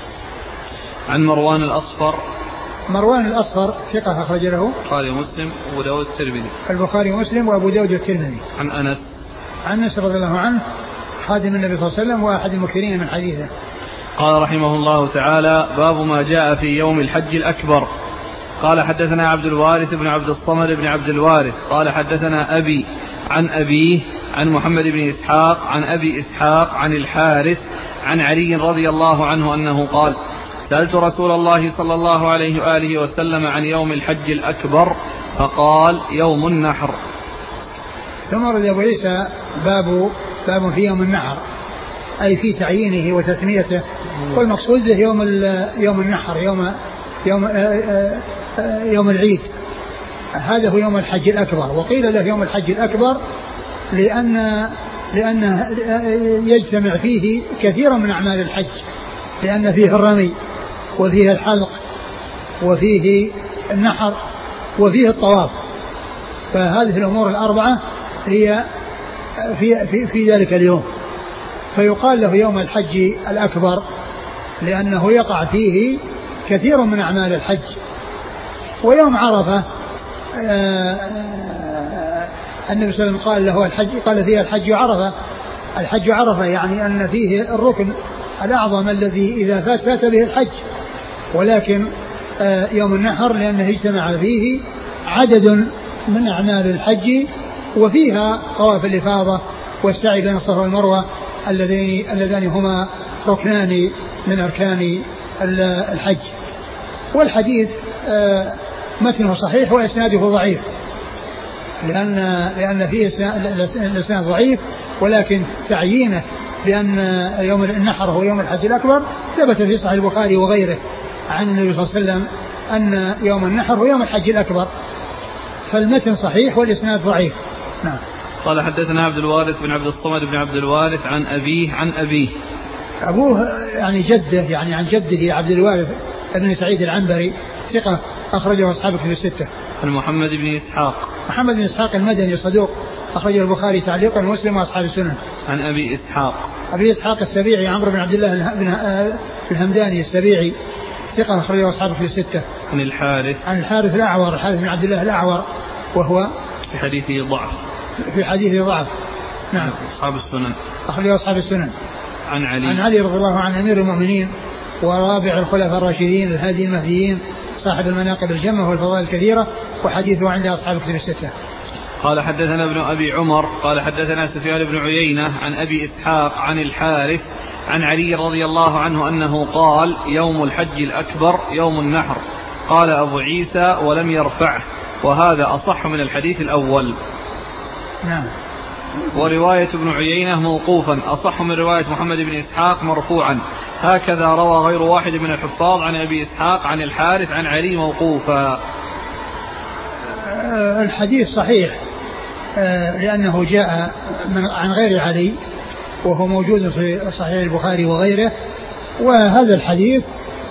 عن مروان الأصفر. مروان الأصفر ثقة أخرج له البخاري ومسلم وأبو داود الترمذي. البخاري ومسلم وأبو داود الترمذي. عن أنس. عن أنس رضي الله عنه خادم النبي صلى الله عليه وسلم وأحد المكثرين من حديثه. قال رحمه الله تعالى: باب ما جاء في يوم الحج الأكبر. قال حدثنا عبد الوارث بن عبد الصمد بن عبد الوارث قال حدثنا أبي عن أبيه عن محمد بن إسحاق عن أبي إسحاق عن الحارث عن علي رضي الله عنه أنه قال: سألت رسول الله صلى الله عليه وآله وسلم عن يوم الحج الأكبر فقال: يوم النحر. ثم رد أبو عيسى باب باب في يوم النحر، أي في تعيينه وتسميته، والمقصود به يوم يوم النحر، يوم يوم يوم العيد، هذا هو يوم الحج الأكبر. وقيل له يوم الحج الأكبر لأن لأن يجتمع فيه كثير من أعمال الحج، لأن فيه الرمي وفيه الحلق وفيه النحر وفيه الطواف، فهذه الأمور الأربعة هي في, في, في ذلك اليوم، فيقال له يوم الحج الأكبر لأنه يقع فيه كثير من أعمال الحج. ويوم عرفة النبي صلى الله عليه وسلم قال له الحج، قال فيه الحج عرفة. الحج عرفة يعني أن فيه الركن الأعظم الذي إذا فات فات به الحج، ولكن يوم النحر لأنه اجتمع فيه عدد من أعمال الحج، وفيها طواف الإفاضة والسعي بين الصفا والمروة اللذين اللذان هما ركنان من أركان الحج. والحديث متنه صحيح وإسناده ضعيف، لأن لأن فيه الإسناد ضعيف، ولكن تعيينه بأن يوم النحر هو يوم الحج الأكبر ثبت في صحيح البخاري وغيره عن النبي صلى الله عليه وسلم أن يوم النحر هو يوم الحج الأكبر. فالمتن صحيح والإسناد ضعيف. نعم. قال حدثنا عبد الوارث بن عبد الصمد بن عبد الوارث عن أبيه عن أبيه. أبوه يعني جده يعني عن جده عبد الوارث بن سعيد العنبري ثقة أخرجه أصحاب الكتب الستة. عن محمد بن إسحاق. محمد بن إسحاق المدني صدوق أخرجه البخاري تعليقا ومسلم وأصحاب السنن. عن أبي إسحاق. أبي إسحاق السبيعي عمرو بن عبد الله بن الهمداني السبيعي ثقة أخرجه أصحاب الكتب الستة. عن الحارث. عن الحارث الأعور الحارث بن عبد الله الأعور وهو في حديثه ضعف. في حديثه ضعف. نعم. أصحاب السنن. أخرجه أصحاب السنن. عن علي. عن علي رضي الله عنه أمير المؤمنين ورابع الخلفاء الراشدين الهادي المهديين صاحب المناقب الجمة والفضائل الكثيرة وحديثه عند أصحاب الكتب الستة. قال حدثنا ابن أبي عمر قال حدثنا سفيان بن عيينة عن أبي إسحاق عن الحارث عن علي رضي الله عنه أنه قال يوم الحج الأكبر يوم النحر. قال أبو عيسى ولم يرفعه وهذا أصح من الحديث الأول. نعم. ورواية ابن عيينة موقوفا أصح من رواية محمد بن إسحاق مرفوعا. هكذا روى غير واحد من الحفاظ عن أبي إسحاق عن الحارث عن علي موقوفا. الحديث صحيح لأنه جاء عن غير علي وهو موجود في صحيح البخاري وغيره. وهذا الحديث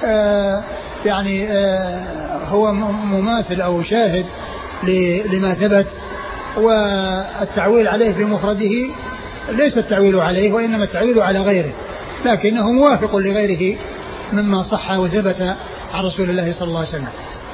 يعني هو مماثل أو شاهد لما ثبت. والتعويل عليه في مفرده ليس التعويل عليه وإنما التعويل على غيره لكنه موافق لغيره مما صح وثبت عن رسول الله صلى الله عليه وسلم.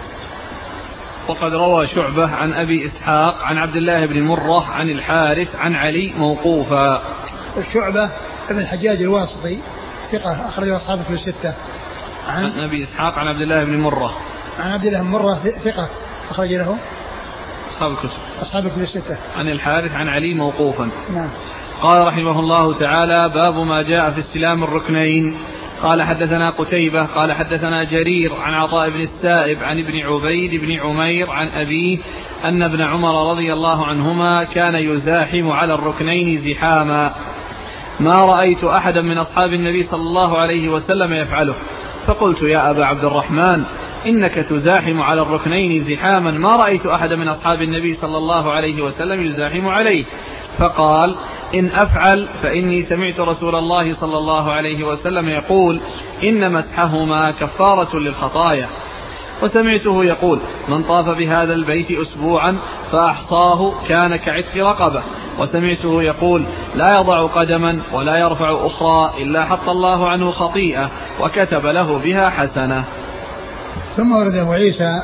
وقد روى شعبة عن أبي إسحاق عن عبد الله بن مرة عن الحارث عن علي موقوفا. الشعبة ابن الحجاج الواسطي ثقة أخرجه أصحاب الكتب الستة. عن, عن أبي إسحاق عن عبد الله بن مرة عن عبد الله بن مرة ثقة أخرج له أصحاب الكتب أصحاب الكتب الستة. عن الحارث عن علي موقوفا. نعم. قال رحمه الله تعالى باب ما جاء في استلام الركنين. قال حدثنا قتيبة قال حدثنا جرير عن عطاء بن السائب عن ابن عبيد بن عمير عن أبيه أن ابن عمر رضي الله عنهما كان يزاحم على الركنين زحاما ما رأيت أحدا من أصحاب النبي صلى الله عليه وسلم يفعله. فقلت يا أبا عبد الرحمن إنك تزاحم على الركنين زحاما ما رأيت أحدا من أصحاب النبي صلى الله عليه وسلم يزاحم عليه. فقال إن أفعل فإني سمعت رسول الله صلى الله عليه وسلم يقول إن مسحهما كفارة للخطايا وسمعته يقول من طاف بهذا البيت أسبوعا فأحصاه كان كعتق رقبة وسمعته يقول لا يضع قدما ولا يرفع أخرى إلا حط الله عنه خطيئة وكتب له بها حسنة. ثم ورد أبو عيسى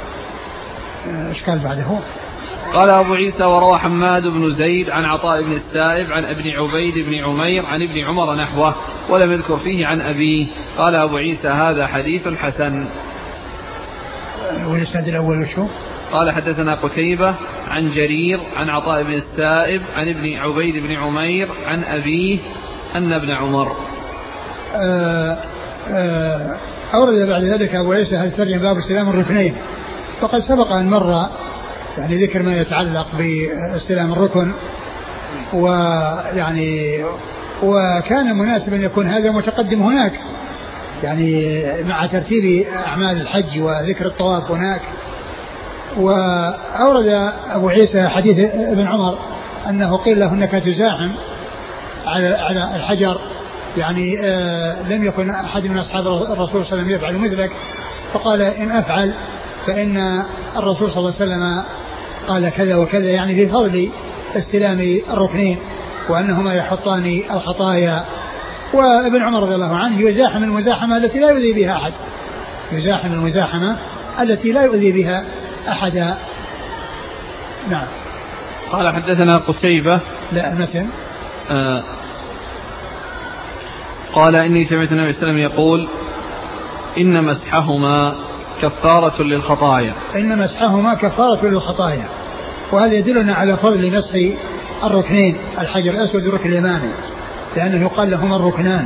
إشكال بعده. قال أبو عيسى وروى حماد بن زيد عن عطاء بن السائب عن ابن عبيد بن عمير عن ابن عمر نحوه ولم يذكر فيه عن أبيه. قال أبو عيسى هذا حديث حسن. والإسناد الأول وشو؟ قال حدثنا قتيبة عن جرير عن عطاء بن السائب عن ابن عبيد بن عمير عن أبيه أن ابن عمر. آه آه أورد بعد ذلك أبو عيسى هذا الترجمة باب استلام الركنين. فقد سبق أن مر يعني ذكر ما يتعلق باستلام الركن ويعني وكان مناسبا يكون هذا متقدم هناك يعني مع ترتيب أعمال الحج وذكر الطواف هناك. وأورد أبو عيسى حديث ابن عمر أنه قيل له أنك تزاحم على على الحجر يعني آه لم يكن أحد من أصحاب الرسول صلى الله عليه وسلم يفعل مثلك. فقال إن أفعل فإن الرسول صلى الله عليه وسلم قال كذا وكذا يعني في فضل استلام الركنين وأنهما يحطان الخطايا. وابن عمر رضي الله عنه يزاحم المزاحمة التي لا يؤذي بها أحد يزاحم المزاحمة التي لا يؤذي بها أحدا. نعم. قال حدثنا قتيبة لا مثل آه قال إني سمعت النبي صلى الله عليه وسلم يقول إن مسحهما كفارة للخطايا إن مسحهما كفارة للخطايا. وهذا يدلنا على فضل مسح الركنين الحجر الأسود والركن اليماني لأنه يقال لهما الركنان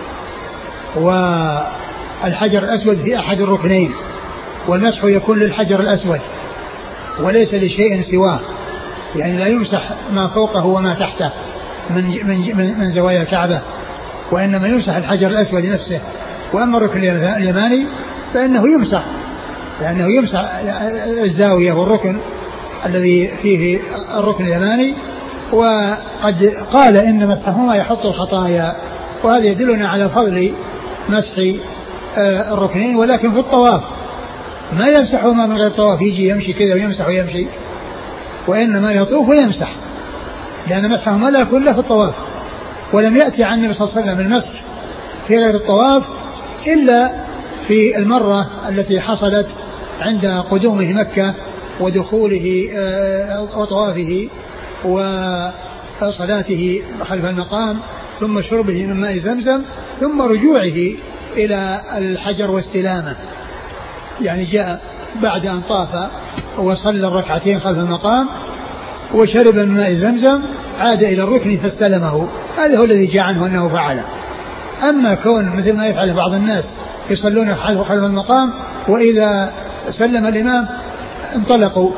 والحجر الأسود في أحد الركنين والمسح يكون للحجر الأسود وليس لشيء سواه يعني لا يمسح ما فوقه وما تحته من, من, من زوايا الكعبة وإنما يمسح الحجر الأسود نفسه. وأما الركن اليماني فإنه يمسح لأنه يمسح الزاوية والركن الذي فيه الركن اليماني. وقد قال إن مسحهما يحط الخطايا، وهذا يدلنا على فضل مسح الركنين، ولكن في الطواف ما يمسحهما من غير طواف، يجي يمشي كذا ويمسح ويمشي، وإنما يطوف ويمسح، لأن مسحهما لا يكون له في الطواف. ولم يأتي عن النبي صلى الله عليه وسلم المسح في غير الطواف إلا في المرة التي حصلت عند قدومه مكة ودخوله وطوافه وصلاته خلف المقام، ثم شربه من ماء زمزم، ثم رجوعه إلى الحجر واستلامه. يعني جاء بعد أن طاف وصلى الركعتين خلف المقام وشرب من ماء زمزم، عاد إلى الركن فاستلمه. هذا هو الذي جاء عنه أنه فعله. أما كون مثل ما يفعل بعض الناس يصلون خلف المقام، وإذا سلم الإمام انطلقوا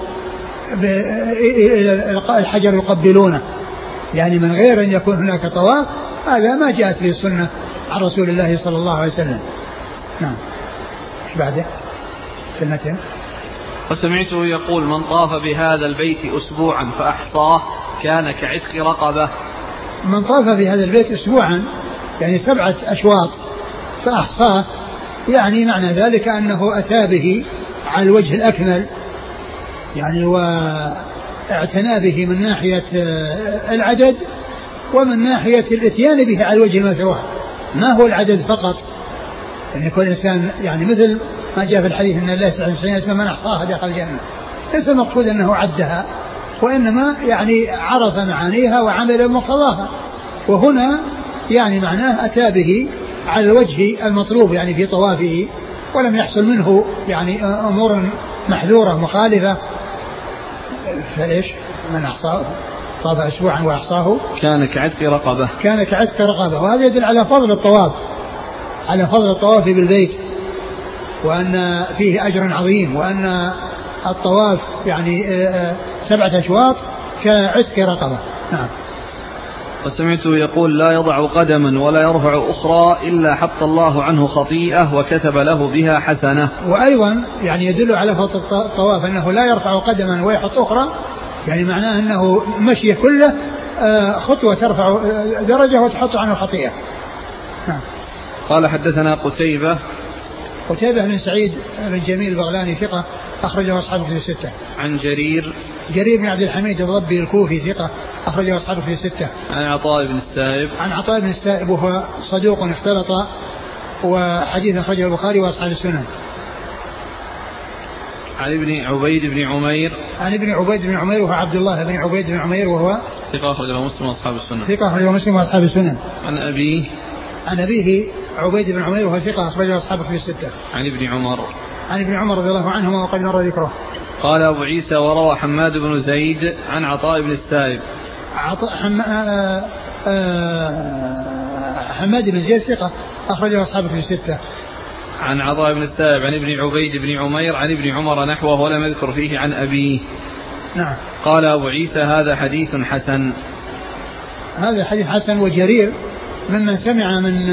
إلى الحجر يقبلونه، يعني من غير أن يكون هناك طواف، هذا ما جاءت به السنة عن رسول الله صلى الله عليه وسلم. نعم. ايش بعده؟ كلمتين. وسمعته يقول: من طاف بهذا البيت أسبوعا فأحصاه كان كعتق رقبة. من طاف بهذا البيت أسبوعا يعني سبعة أشواط فأحصاه، يعني معنى ذلك أنه أتى به على الوجه الأكمل، يعني واعتنى به من ناحية العدد ومن ناحية الاتيان به على الوجه المشروع. ما هو العدد فقط، يعني كل إنسان يعني مثل ما جاء في الحديث أن الله سبحانه وتعالى اسمه من أحصاها دخل الجنة، ليس المقصود أنه عدها، وإنما يعني عرف معانيها وعمل بمقتضاها. وهنا يعني معناه أتى به على الوجه المطلوب يعني في طوافه، ولم يحصل منه يعني أمور محذورة مخالفة. فإيش من أحصاه طاف أسبوعا وأحصاه كان كعتق رقبة، كان كعتق رقبة. وهذا يدل على فضل الطواف، على فضل الطواف بالبيت، وأن فيه أجر عظيم، وأن الطواف يعني سبعة أشواط كعتق رقبة. نعم. وسمعته يقول: لا يضع قدما ولا يرفع أخرى إلا حط الله عنه خطيئة وكتب له بها حسنة. وأيضا يعني يدل على فضل الطواف أنه لا يرفع قدما ويحط أخرى، يعني معناه أنه مشي كله خطوة ترفع درجة وتحط عنه خطيئة. نعم. قال: حدثنا قتيبة قتيبة بن سعيد بن جميل البغلاني ثقة أخرجه أصحابه في الستة. عن جرير جرير بن عبد الحميد الضبي الكوفي ثقة أخرجه أصحابه في الستة. عن عطاء بن السائب عن عطاء بن السائب وهو صدوق اختلط، وحديث أخرجه البخاري وأصحاب السنن. عن ابن عبيد بن عمير عن ابن عبيد بن عمير وهو عبد الله بن عبيد بن عمير وهو ثقة أخرجه مسلم وأصحاب السنن. ثقة أخرجه مسلم وأصحاب السنن. عن أبيه عن أبيه عبيد بن عمير وهو ثقة أخرجه أصحابه في الستة. عن ابن عمر عن ابن عمر رضي الله عنهما وقد مر ذكره. قال أبو عيسى: وروى حماد بن زيد عن عطاء بن السائب. عطاء حم... حماد بن زيد ثقة أخرجه أصحابه في الستة. عن عطاء بن السائب عن ابن عبيد بن عمير عن ابن عمر نحوه ولم يذكر فيه عن أبيه. نعم. قال أبو عيسى: هذا حديث حسن. هذا حديث حسن. وجرير ممن سمع من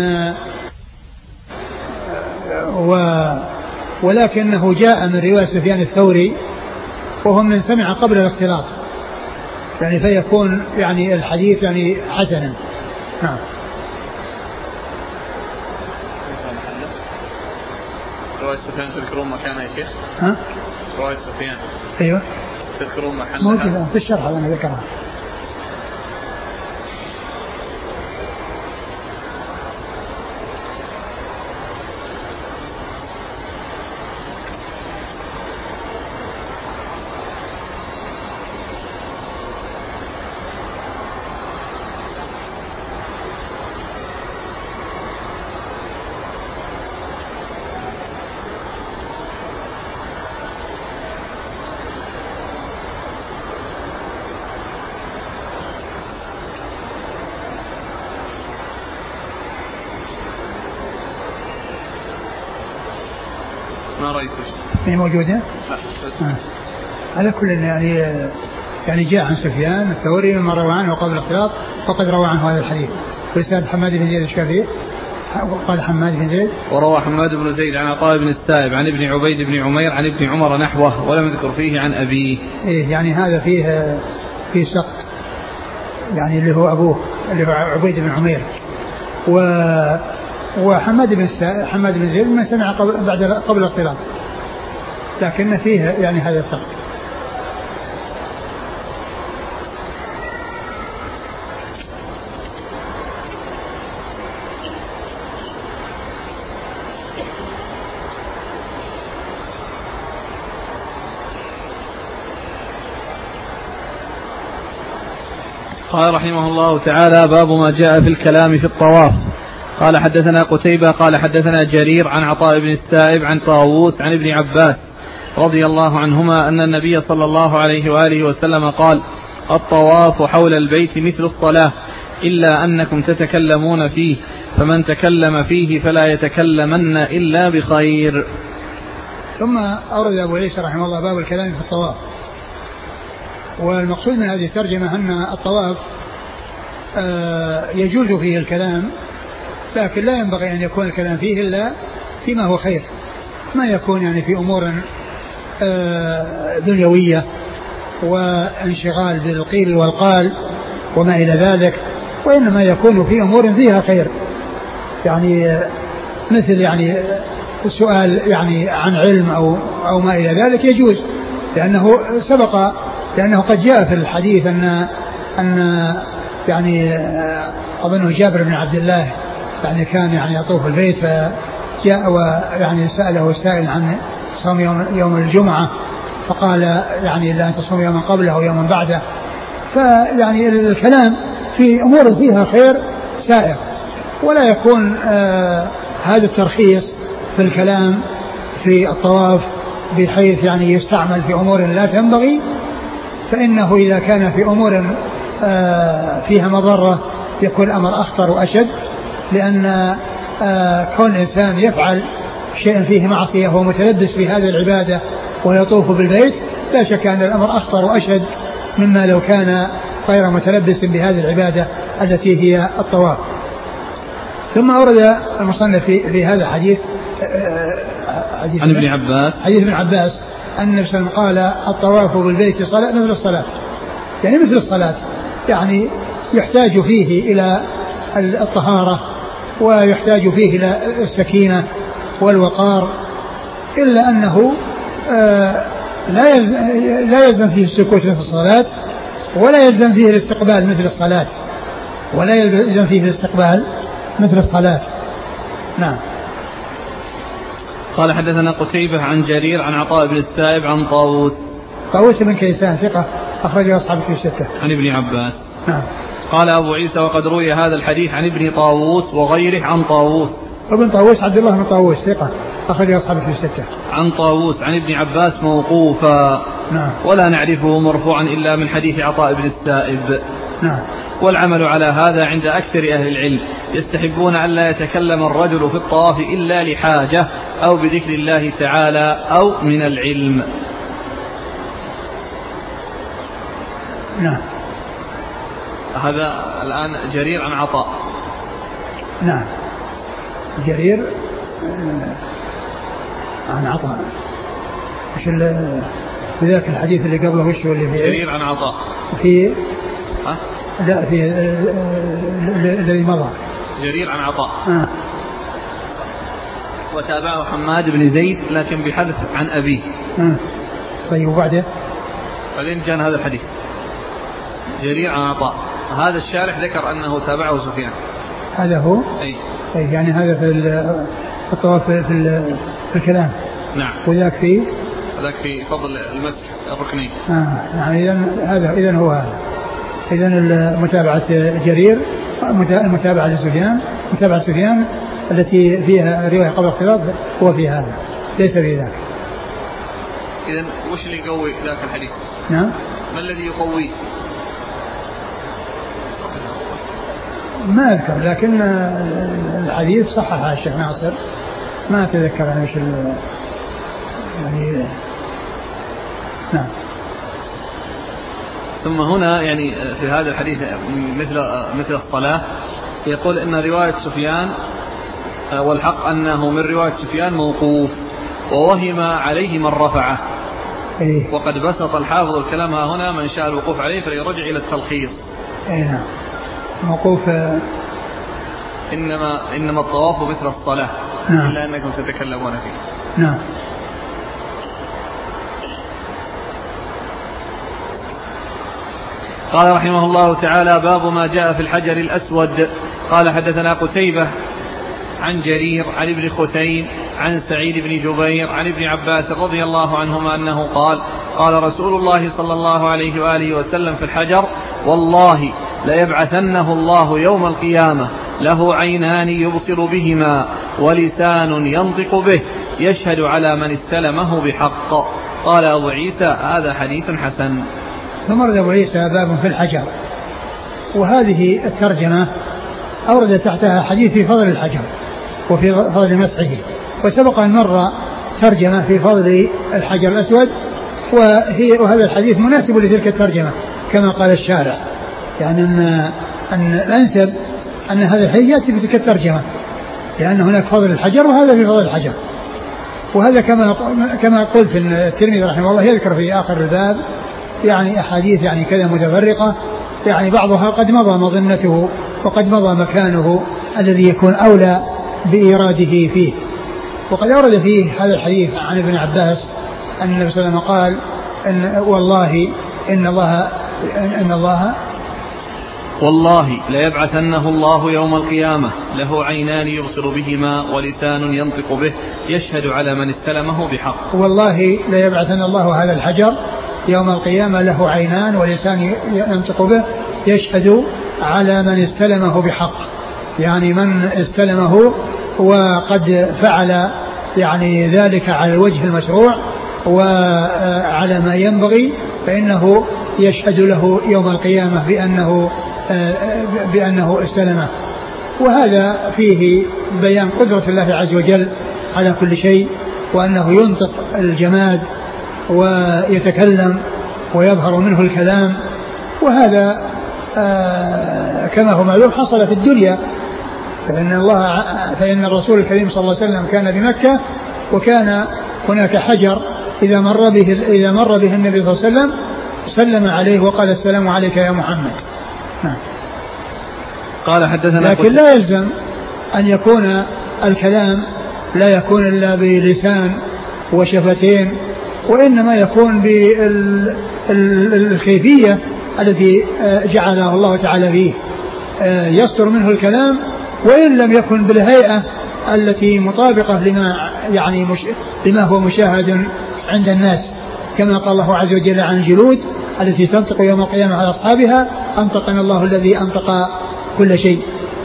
و ولكنه جاء من رواية سفيان الثوري، وهو من سمع قبل الاختلاط، يعني فيكون يعني الحديث يعني حسنا. نعم. رواية سفيان تذكرون مكانها يا شيخ؟ ها؟ رواية سفيان ايوه تذكرون محلها؟ موجودة في الشرح هذا أنا ذكرها. ما رأيت هي موجودة؟ لا. آه. على كل يعني يعني جاء عن سفيان الثوري مما روى عنه قبل الاختلاط، وقد روى عنه هذا الحديث. وإسناد حماد بن زيد الشافعي قال حماد بن زيد وروى حماد بن زيد عن عطاء بن السائب عن ابن عبيد بن عمير عن ابن عمر نحوه ولم يذكر فيه عن أبيه. إيه يعني هذا فيه فيه سقط يعني اللي هو أبوه اللي هو عبيد بن عمير. و وحماد بن حماد بن زيد ما سمع قبل بعد قبل الاختلاط لكن فيه يعني هذا سقط. قال رحمه الله تعالى: باب ما جاء في الكلام في الطواف. قال حدثنا قتيبة قال حدثنا جرير عن عطاء بن السائب عن طاووس عن ابن عباس رضي الله عنهما أن النبي صلى الله عليه وآله وسلم قال: الطواف حول البيت مثل الصلاة إلا أنكم تتكلمون فيه، فمن تكلم فيه فلا يتكلمن إلا بخير. ثم أورد أبو عيسى رحمه الله باب الكلام في الطواف. والمقصود من هذه الترجمة أن الطواف يجوز فيه الكلام، لكن لا ينبغي أن يكون الكلام فيه إلا فيما هو خير، ما يكون يعني في أمور دنيوية وانشغال بالقيل والقال وما إلى ذلك، وإنما يكون في أمور فيها خير، يعني مثل يعني السؤال يعني عن علم أو أو ما إلى ذلك يجوز، لأنه سبق لأنه قد جاء في الحديث أن أن يعني أظنه جابر بن عبد الله يعني كان يعني يطوف البيت، فجاء ويعني سأله السائل عن صوم يوم, يوم الجمعة، فقال يعني لا تصوم يوما قبله أو يوما بعده. فيعني الكلام في أمور فيها خير سائر، ولا يكون آه هذا الترخيص في الكلام في الطواف بحيث يعني يستعمل في أمور لا تنبغي، فإنه إذا كان في أمور آه فيها مضرة يكون الأمر أخطر وأشد، لأن آه كون الإنسان يفعل شيئا فيه معصية وهو متلبس بهذه العبادة ويطوف بالبيت لا شك أن الأمر أخطر وأشد مما لو كان غير متلبس بهذه العبادة التي هي الطواف. ثم أورد المصنف في, في هذا الحديث حديث عن ابن عباس حديث ابن عباس أن النبي صلى الله عليه وسلم قال: الطواف بالبيت صلاة مثل الصلاة، يعني مثل الصلاة، يعني يحتاج فيه إلى الطهارة ويحتاج فيه إلى السكينة والوقار، إلا أنه آه لا لا يلزم فيه السكوت مثل الصلاة، ولا يلزم فيه الاستقبال مثل الصلاة، ولا يلزم فيه الاستقبال مثل الصلاة. نعم. قال حدثنا قتيبة عن جرير عن عطاء بن السائب عن طاووس طاووس بن كيسان ثقة أخرجه أصحاب في الستة عن ابن عباس. نعم. قال أبو عيسى: وقد روي هذا الحديث عن ابن طاووس وغيره عن طاووس. ابن طاووس عبد الله بن طاووس ثقة أخرجه أصحاب في الستة عن طاووس عن ابن عباس موقوفا. نعم. ولا نعرفه مرفوعا إلا من حديث عطاء بن السائب. نعم. والعمل على هذا عند أكثر أهل العلم، يستحبون أن لا يتكلم الرجل في الطواف إلا لحاجة أو بذكر الله تعالى أو من العلم. نعم. هذا الآن جرير عن عطاء. نعم. جرير عن عطاء. وش في ذاك الحديث اللي قبله وش اللي فيه؟ جرير عن عطاء في ها؟ لا في الذي مضى جرير عن عطاء. آه. وتابعه حماد بن زيد لكن بحذف عن أبيه. آه. طيب وبعده بعدين جاء هذا الحديث جرير عن عطاء. هذا الشارح ذكر أنه تابعه سفيان. هذا هو؟ أي. أي يعني هذا في الطواف في, في الكلام. نعم. وذاك فيه ذاك في فضل المسح الركنين. آه. يعني إذن هذا إذن هو هذا إذن متابعة جرير المتابعة لسفيان متابعة سفيان التي فيها رواية قبل اختلاط هو في هذا ليس في ذاك. إذن وش اللي يقوي ذاك الحديث؟ نعم. ما الذي يقويه؟ ما أذكر، لكن الحديث صححه الشيخ ناصر، ما أتذكر أنا وش يعني. نعم. ثم هنا يعني في هذا الحديث مثل مثل الصلاة يقول إن رواية سفيان والحق أنه من رواية سفيان موقوف ووهم عليه من رفعه. إيه؟ وقد بسط الحافظ الكلام هنا من شاء الوقوف عليه فليرجع إلى التلخيص. إيه؟ موقوف. إنما, إنما الطواف مثل الصلاة. نعم. إلا أنكم ستتكلمون فيه. نعم. قال رحمه الله تعالى باب ما جاء في الحجر الأسود. قال حدثنا قتيبة عن جرير عن ابن خثيم عن سعيد بن جبير عن ابن عباس رضي الله عنهما أنه قال قال رسول الله صلى الله عليه وآله وسلم في الحجر والله ليبعثنه الله يوم القيامة له عينان يبصر بهما ولسان ينطق به يشهد على من استلمه بحق. قال أبو عيسى هذا حديث حسن. ثم ورد أبو عيسى باب في الحجر، وهذه الترجمة أورد تحتها حديث في فضل الحجر وفي فضل مسحه، وسبق أن مر ترجمة في فضل الحجر الأسود، وهي وهذا الحديث مناسب لتلك الترجمة كما قال الشارع، يعني أن, أن الأنسب أن هذا الحديث يأتي بتلك الترجمة لأن هناك فضل الحجر وهذا في فضل الحجر. وهذا كما كما قلت الترمذي رحمه الله يذكر في آخر الباب يعني أحاديث يعني كذا متفرقة، يعني بعضها قد مضى مظنته وقد مضى مكانه الذي يكون أولى بإيراده فيه. وقد أورد فيه هذا الحديث عن ابن عباس أن النبي صلى الله عليه وسلم قال إن والله إن الله إن الله والله ليبعثنه الله يوم القيامة له عينان يبصر بهما ولسان ينطق به يشهد على من استلمه بحق. والله ليبعثن الله هذا الحجر يوم القيامة له عينان ولسان ينطق به يشهد على من استلمه بحق، يعني من استلمه وقد فعل يعني ذلك على الوجه المشروع وعلى ما ينبغي فإنه يشهد له يوم القيامة بأنه بأنه استلمه. وهذا فيه بيان قدرة الله عز وجل على كل شيء، وأنه ينطق الجماد ويتكلم ويظهر منه الكلام، وهذا كما هو معلوم حصل في الدنيا، فإن الله فإن الرسول الكريم صلى الله عليه وسلم كان بمكة وكان هناك حجر إذا مر به إذا مر به النبي صلى الله عليه وسلم سلم عليه وقال السلام عليك يا محمد. قال حدثنا لكن لا يلزم أن يكون الكلام لا يكون إلا بلسان وشفتين، وإنما يكون بالكيفية التي جعلها الله تعالى فيه، يصدر منه الكلام وإن لم يكن بالهيئة التي مطابقة لما يعني مش لما هو مشاهد عند الناس، كما قال الله عز وجل عن الجلود التي تنطق يوم القيامة على أصحابها أنطقنا الله الذي أنطق كل شيء.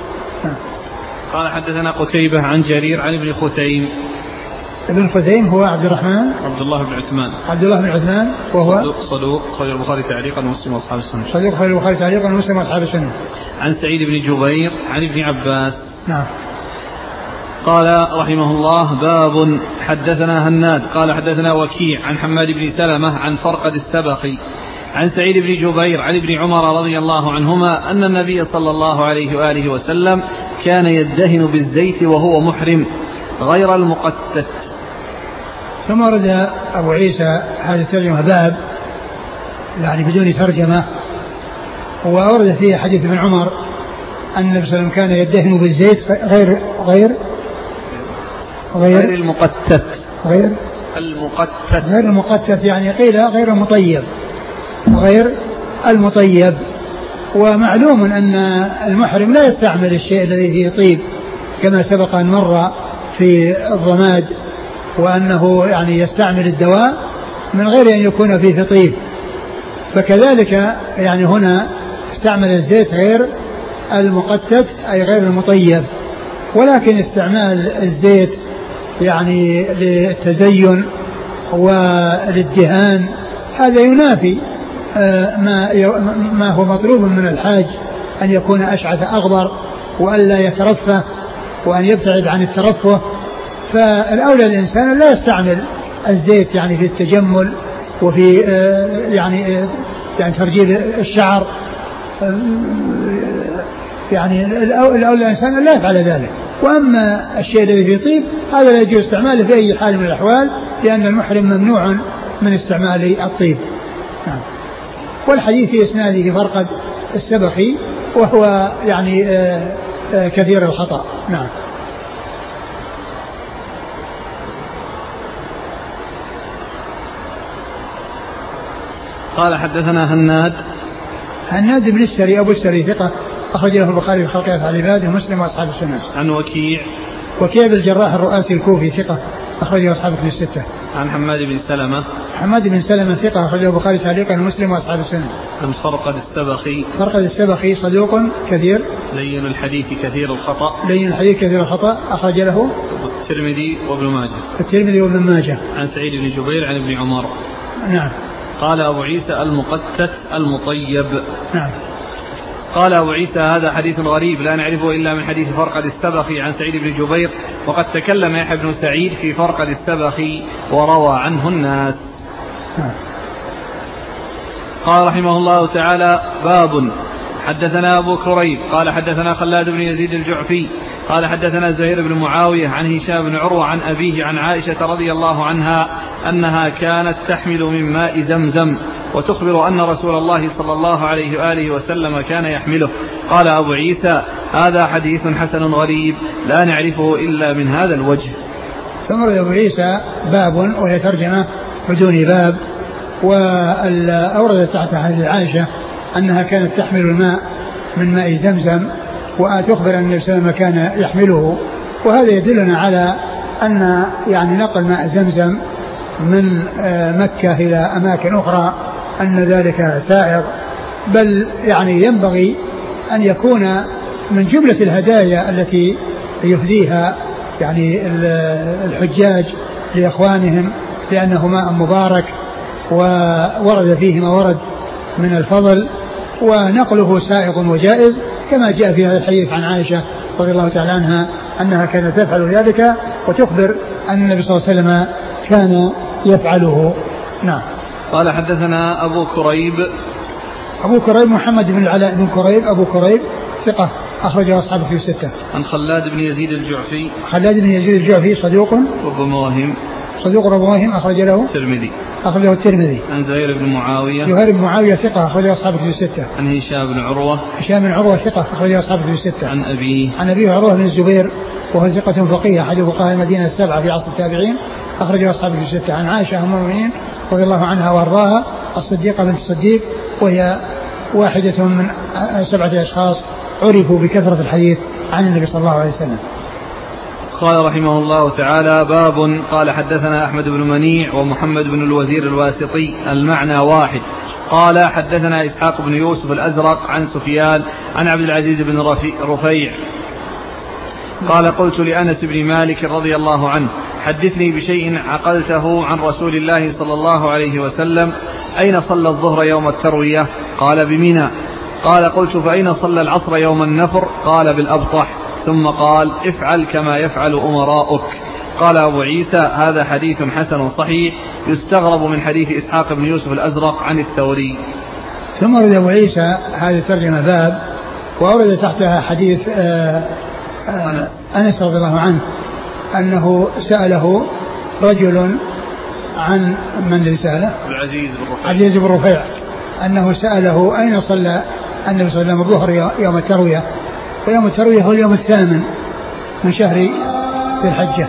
قال حدثنا قتيبة عن جرير عن ابن خثيم. ابن خثيم هو عبد الرحمن عبد الله بن عثمان عبد الله بن عثمان وهو صدوق صدوق خرج البخاري تعليقا ومسلم واصحاب السنة صدوق خرج البخاري تعليقا ومسلم واصحاب السنة. عن سعيد بن جبير عن ابن عباس. نعم. قال رحمه الله باب حدثنا هناد قال حدثنا وكيع عن حماد بن سلمة عن فرقد السبخي عن سعيد بن جبير عن ابن عمر رضي الله عنهما أن النبي صلى الله عليه وآله وسلم كان يدهن بالزيت وهو محرم غير المقتت. ثم ورد أبو عيسى هذه الترجمة باب يعني بدون ترجمة، وورد فيه حديث ابن عمر أن النبي صلى الله عليه وسلم كان يدهن بالزيت غير غير غير, غير المقتت غير المقتت غير المقتت يعني قيل غير المطيب غير المطيب. ومعلوم أن المحرم لا يستعمل الشيء الذي فيه طيب كما سبق أن مر في الضماد، وأنه يعني يستعمل الدواء من غير أن يكون فيه طيب، فكذلك يعني هنا استعمل الزيت غير المقتت أي غير المطيب. ولكن استعمال الزيت يعني للتزين وللدهان هذا ينافي ما ما هو مطلوب من الحاج أن يكون أشعث أغبر وألا يترفه وأن يبتعد عن الترفه. فالأولى الإنسان لا يستعمل الزيت يعني في التجمل وفي يعني يعني ترجيل الشعر، يعني الأولى الإنسان لا يفعل ذلك وأما الشيء الذي فيه طيب هذا لا يجوز استعماله في أي حال من الأحوال، لأن المحرم ممنوع من استعمال الطيب. نعم. والحديث في إسناده فرقد السبخي وهو يعني آآ آآ كثير الخطأ. نعم. قال حدثنا هناد هناد بن السري أبو السري ثقة أخرج له البخاري في خلق أفعال العباد ومسلم وأصحاب السنة. عن وكيع وكيع بن الجراح الرؤاسي الكوفي ثقة أخرجه أصحاب الكتب الستة. عن حماد بن سلمة حماد بن سلمة ثقة أخرجه البخاري تعليقا ومسلم وأصحاب السنة. عن فرقد السبخي فرقد السبخي صدوق كثير لين الحديث كثير الخطأ لين الحديث كثير الخطأ أخرج له الترمذي وابن ماجه الترمذي وابن ماجه. عن سعيد بن جبير عن ابن عمر. نعم. قال أبو عيسى المقتت المطيب. نعم. قال أبو عيسى هذا حديث غريب لا نعرفه إلا من حديث فرقد السبخي عن سعيد بن جبير، وقد تكلم يحيى بن سعيد في فرقد السبخي وروى عنه الناس. نعم. قال رحمه الله تعالى باب حدثنا أبو كريب قال حدثنا خلاد بن يزيد الجعفي قال حدثنا زهير بن معاوية عن هشام بن عروة عن أبيه عن عائشة رضي الله عنها أنها كانت تحمل من ماء زمزم وتخبر أن رسول الله صلى الله عليه وآله وسلم كان يحمله. قال أبو عيسى هذا حديث حسن غريب لا نعرفه إلا من هذا الوجه. ثم أبو عيسى باب وهي ترجمة بدون باب، وأورد تحت حديث عائشة أنها كانت تحمل الماء من ماء زمزم وتخبر أن النبي صلى الله عليه وسلم كان يحمله، وهذا يدلنا على أن يعني نقل ماء زمزم من مكة إلى أماكن أخرى أن ذلك سائغ، بل يعني ينبغي أن يكون من جملة الهدايا التي يهديها يعني الحجاج لإخوانهم، لأنه ماء مبارك وورد فيه ما ورد من الفضل، ونقله سائغ وجائز كما جاء في هذا الحديث عن عائشة رضي الله تعالى عنها أنها كانت تفعل ذلك وتخبر أن النبي صلى الله عليه وسلم كان يفعله. نعم. قال حدثنا أبو كريب أبو كريب محمد بن العلاء بن كريب أبو كريب ثقة أخرجه أصحابه في الستة. عن خلاد بن يزيد الجعفي خلاد بن يزيد الجعفي صدوق رب مواهم صدوق رب مواهم أخرج له الترمذي أخرجه الترمذي. عن زهير بن معاوية زهير بن معاوية ثقة أخرجه أصحابه في الستة. عن هشام بن عروة هشام بن عروة ثقة أخرجه أصحابه في الستة. عن أبيه عن أبيه عروة بن الزبير وهو ثقة فقيه أحد فقهاء المدينة السبعة في عصر التابعين أخرجه أصحابه في الستة. عن عائشة أم المؤمنين رضي الله عنها وأرضاها الصديقة بنت الصديق، وهي واحدة من سبعة أشخاص عرفوا بكثرة الحديث عن النبي صلى الله عليه وسلم. قال رحمه الله تعالى باب قال حدثنا أحمد بن منيع ومحمد بن الوزير الواسطي المعنى واحد. قال حدثنا إسحاق بن يوسف الأزرق عن سفيان عن عبد العزيز بن رفيع قال قلت لأنس بن مالك رضي الله عنه حدثني بشيء عقلته عن رسول الله صلى الله عليه وسلم، أين صلى الظهر يوم التروية؟ قال بمنى. قال قلت فأين صلى العصر يوم النفر؟ قال بالأبطح. ثم قال افعل كما يفعل أمراؤك. قال أبو عيسى هذا حديث حسن صحيح يستغرب من حديث إسحاق بن يوسف الأزرق عن الثوري. ثم ورد أبو عيسى هذه ترجمة باب، وأورد تحتها حديث آآ آآ أنس رضي الله عنه أنه سأله رجل عن من الذي سأله؟ العزيز بن رفيع. العزيز بن رفيع أنه سأله أين صلى النبي صلى الله عليه وسلم الظهر يوم التروية، ويوم التروية هو اليوم الثامن من شهر ذي الحجة.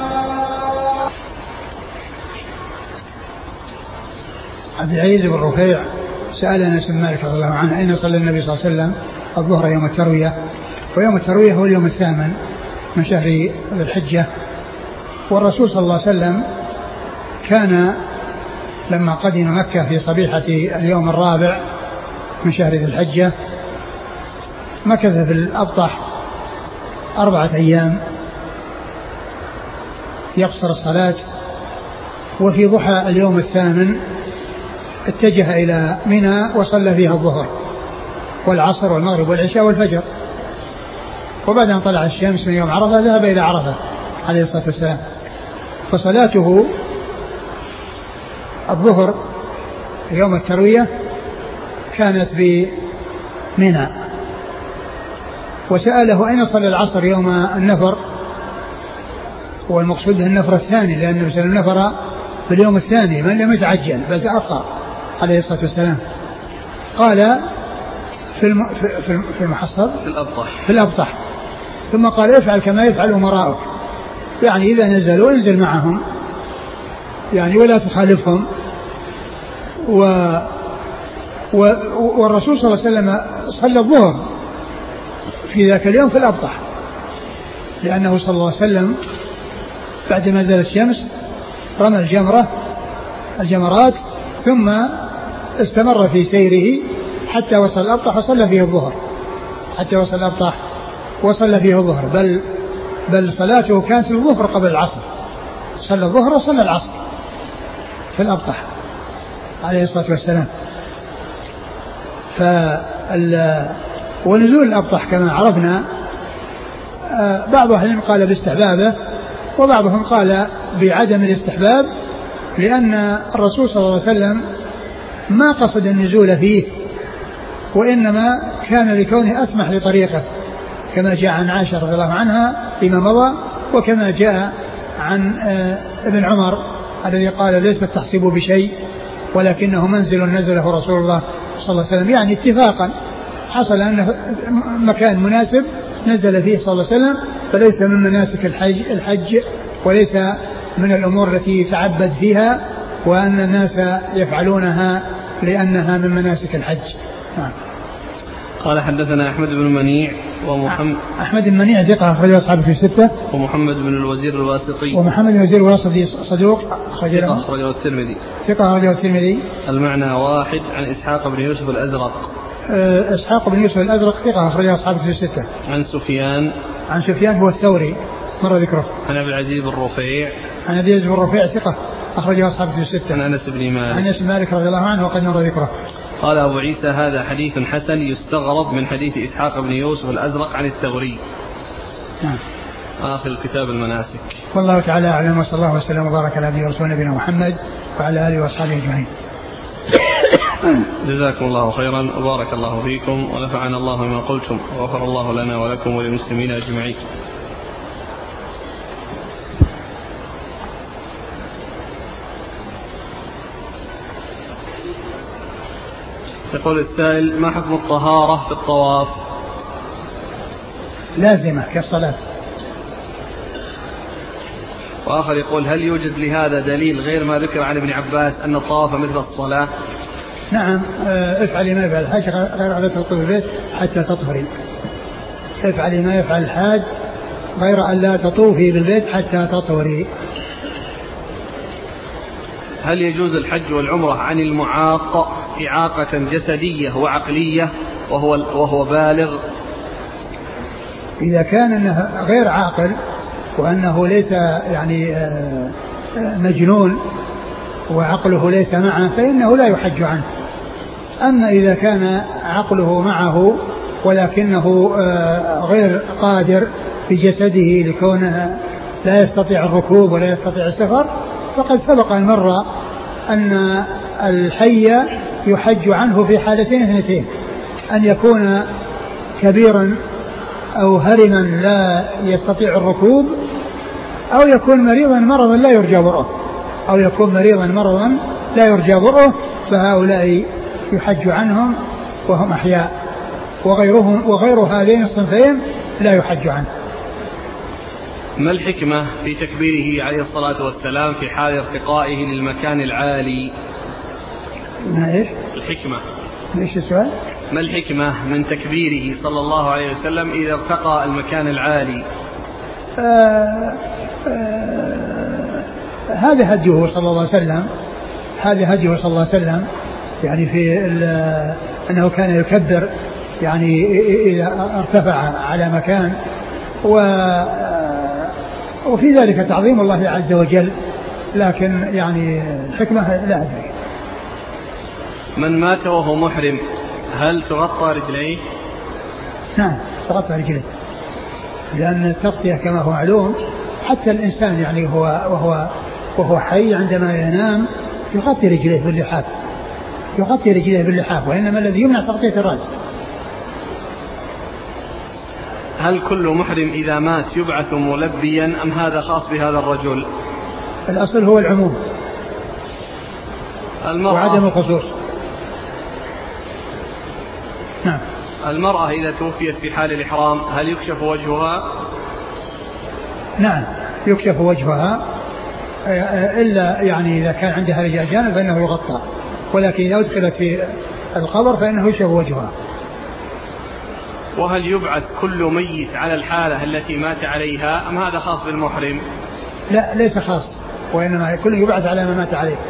عبد العزيز بن رفيع سأل أنس بن مالك رضي الله عنه أين صلى النبي صلى الله عليه وسلم الظهر يوم التروية، ويوم التروية هو اليوم الثامن من شهر ذي الحجة. والرسول صلى الله عليه وسلم كان لما قدم مكة في صبيحة اليوم الرابع من شهر ذي الحجة مكث في الأبطح أربعة أيام يقصر الصلاة، وفي ضحى اليوم الثامن اتجه إلى منى وصلى فيها الظهر والعصر والمغرب والعشاء والفجر، وبعد أن طلع الشمس من يوم عرفة ذهب إلى عرفة عليه الصلاة والسلام. فصلاته الظهر يوم التروية كانت في منى. وسأله أين صلى العصر يوم النفر؟ والمقصود به النفر الثاني، لأن النبي صلى الله عليه وسلم نفر في اليوم الثاني من لم يتعجل بل تأخر عليه الصلاة والسلام. قال في الم... في المحصر في الأبطح في الأبطح ثم قال افعل كما يفعل أمراؤك، يعني إذا نزلوا انزل معهم يعني ولا تخالفهم. و... و... والرسول صلى الله عليه وسلم صلى الظهر في ذاك اليوم في الأبطح، لأنه صلى الله عليه وسلم بعد ما نزلت الشمس رمى الجمرة الجمرات ثم استمر في سيره حتى وصل الأبطح وصلى فيه الظهر حتى وصل الأبطح وصلى فيه الظهر، بل بل صلاته كانت الظهر قبل العصر، صلى الظهر وصلى العصر في الأبطح عليه الصلاة والسلام. فال ونزول الأبطح كما عرفنا بعض أهل العلم قال باستحبابه وبعضهم قال بعدم الاستحباب، لأن الرسول صلى الله عليه وسلم ما قصد النزول فيه، وإنما كان لكونه أسمح لطريقه كما جاء عن عائشة رضي الله عنها فيما مضى، وكما جاء عن ابن عمر الذي قال ليس التحصيب بشيء ولكنه منزل نزله رسول الله صلى الله عليه وسلم، يعني اتفاقا حصل أنه مكان مناسب نزل فيه صلى الله عليه وسلم، فليس من مناسك الحج, الحج وليس من الأمور التي يتعبد فيها، وأن الناس يفعلونها لأنها من مناسك الحج. نعم. قال حدثنا أحمد بن منيع ومحمد أحمد بن منيع ثقة أخرجه أصحابه في الستة، ومحمد بن الوزير الواسطي ومحمد بن الوزير الواسطي صدوق ثقة أخرجه الترمذي ثقة أخرجه الترمذي المعنى واحد. عن إسحاق بن يوسف الأزرق إسحاق بن يوسف الأزرق ثقة أخرجه أصحابه في الستة. عن سفيان عن سفيان هو الثوري مر ذكره. عن أبي العزيز بن رفيع عن أبي العزيز بن رفيع ثقة أخرجه أصحابه في الستة. عن أنس بن مالك عن أنس بن مالك رضي الله عنه وقد مر ذكره. قال أبو عيسى هذا حديث حسن يستغرب من حديث إسحاق بن يوسف الأزرق عن الثوري. نعم. آخر الكتاب المناسك. والله تعالى أعلم، وصلى الله وسلم وبارك على نبينا ورسولنا نبينا محمد وعلى آله وأصحابه أجمعين. جزاكم الله خيرا وبارك الله فيكم ونفعنا الله بما قلتم وغفر الله لنا ولكم وللمسلمين أجمعين. يقول السائل: ما حكم الطهارة في الطواف؟ لازمة كالصلاة. وآخر يقول: هل يوجد لهذا دليل غير ما ذكر عن ابن عباس أن الطواف مثل الصلاة؟ نعم. افعلي ما يفعل الحاج غير أن تطوفي بالبيت حتى تطهري. افعلي ما يفعل الحاج غير أن لا تطوفي بالبيت حتى تطهري. هل يجوز الحج والعمرة عن المعاق إعاقة جسدية وعقلية وهو وهو بالغ؟ إذا كان أنه غير عاقل وأنه ليس يعني مجنون وعقله ليس معه فإنه لا يحج عنه. أما إذا كان عقله معه ولكنه غير قادر في جسده لكونه لا يستطيع الركوب ولا يستطيع السفر، فقد سبق المرة أن الحي يحج عنه في حالتين اثنتين: أن يكون كبيرا أو هرما لا يستطيع الركوب، أو يكون مريضا مرضا لا يرجى برؤه أو يكون مريضا مرضا لا يرجى برؤه فهؤلاء يحج عنهم وهم أحياء، وغيرهم وغير هذين الصنفين لا يحج عنه. ما الحكمة في تكبيره عليه الصلاة والسلام في حال ارتقائه للمكان العالي؟ ما إيش؟ الحكمة. إيش السؤال؟ ما الحكمة من تكبيره صلى الله عليه وسلم إذا ارتقى المكان العالي؟ آه آه هذا هديه صلى الله عليه وسلم هذا هديه صلى الله عليه وسلم يعني في أنه كان يكبر يعني إذا ارتفع على مكان، و وفي ذلك تعظيم الله عز وجل، لكن يعني الحكمة لا أدري. من مات وهو محرم هل تغطى رجليه؟ نعم تغطى رجليه، لأن التغطية كما هو معلوم حتى الإنسان يعني هو وهو وهو حي عندما ينام يغطي رجليه باللحاف يغطي رجليه باللحاف وإنما الذي يمنع تغطية الرأس. هل كل محرم إذا مات يبعث ملبيا أم هذا خاص بهذا الرجل؟ الأصل هو العموم وعدم الخصوص. نعم. المرأة إذا توفيت في حال الإحرام هل يكشف وجهها؟ نعم يكشف وجهها، إلا يعني إذا كان عندها رجال جانب فإنه يغطى، ولكن إذا أدخلت في القبر فإنه يكشف وجهها. وهل يبعث كل ميت على الحالة التي مات عليها أم هذا خاص بالمحرم؟ لا ليس خاص، وإنما كل يبعث على ما مات عليه.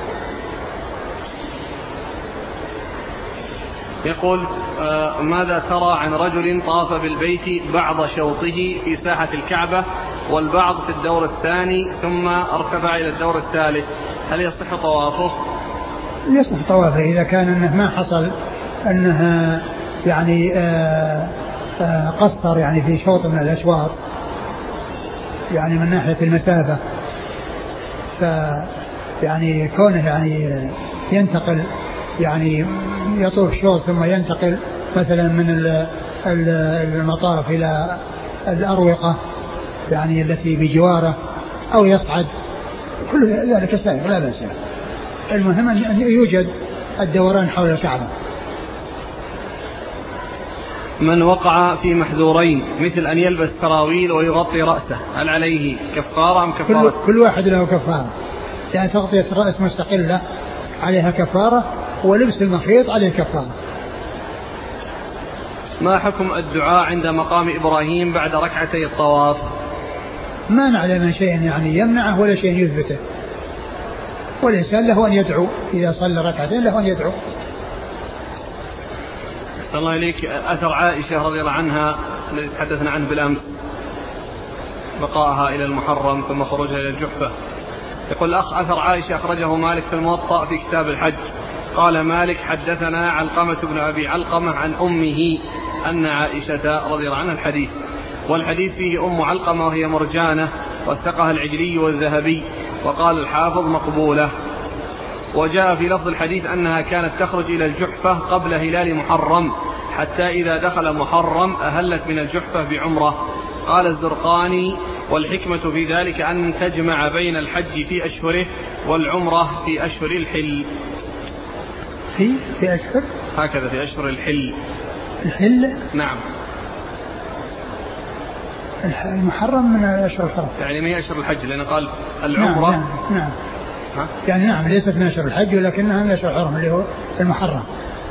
يقول آه ماذا ترى عن رجل طاف بالبيت بعض شوطه في ساحة الكعبة والبعض في الدور الثاني ثم ارتفع إلى الدور الثالث، هل يصح طوافه؟ يصح طوافه إذا كان أنه ما حصل أنها يعني آه آه قصر يعني في شوط من الأشواط يعني من ناحية المسافة، ف يعني كونه يعني ينتقل يعني يطوف شوط ثم ينتقل مثلا من المطاف إلى الأروقة يعني التي بجواره أو يصعد، كل ذلك سائر لا بأس. المهم أن يوجد الدوران حول الكعبة. من وقع في محذورين مثل أن يلبس سراويل ويغطي رأسه هل عليه كفارة أم كفارة؟ كل, كل واحد له كفارة، يعني تغطية الرأس مستقلة عليها كفارة، ولبس المخيط عليه كفارة. ما حكم الدعاء عند مقام إبراهيم بعد ركعتي الطواف؟ ما نعلم من شيء يعني يمنعه ولا شيء يثبته، والإنسان له أن يدعو إذا صلى ركعتين، له أن يدعو. صلى الله عليك. أثر عائشة رضي الله عنها الذي تحدثنا عنه بالأمس، بقائها إلى المحرم ثم خروجها إلى الجحفة. يقول الأخ أثر عائشة أخرجه مالك في الموطأ في كتاب الحج. قال مالك حدثنا علقمة بن أبي علقمة عن أمه أن عائشة رضي الله عنها الحديث، والحديث فيه أم علقمة وهي مرجانة، وثقها العجلي والذهبي، وقال الحافظ مقبولة. وجاء في لفظ الحديث أنها كانت تخرج إلى الجحفة قبل هلال محرم، حتى إذا دخل محرم أهلت من الجحفة بعمرة. قال الزرقاني والحكمة في ذلك أن تجمع بين الحج في أشهره والعمرة في أشهر الحل. في في أشهر هكذا في أشهر الحل. الحل نعم. المحرم من أشهر الحرم، يعني ما هي أشهر الحج، لأن قال العمرة. نعم نعم, نعم. ها؟ يعني نعم ليست من أشهر الحج ولكنها من أشهر الحرم اللي هو المحرم.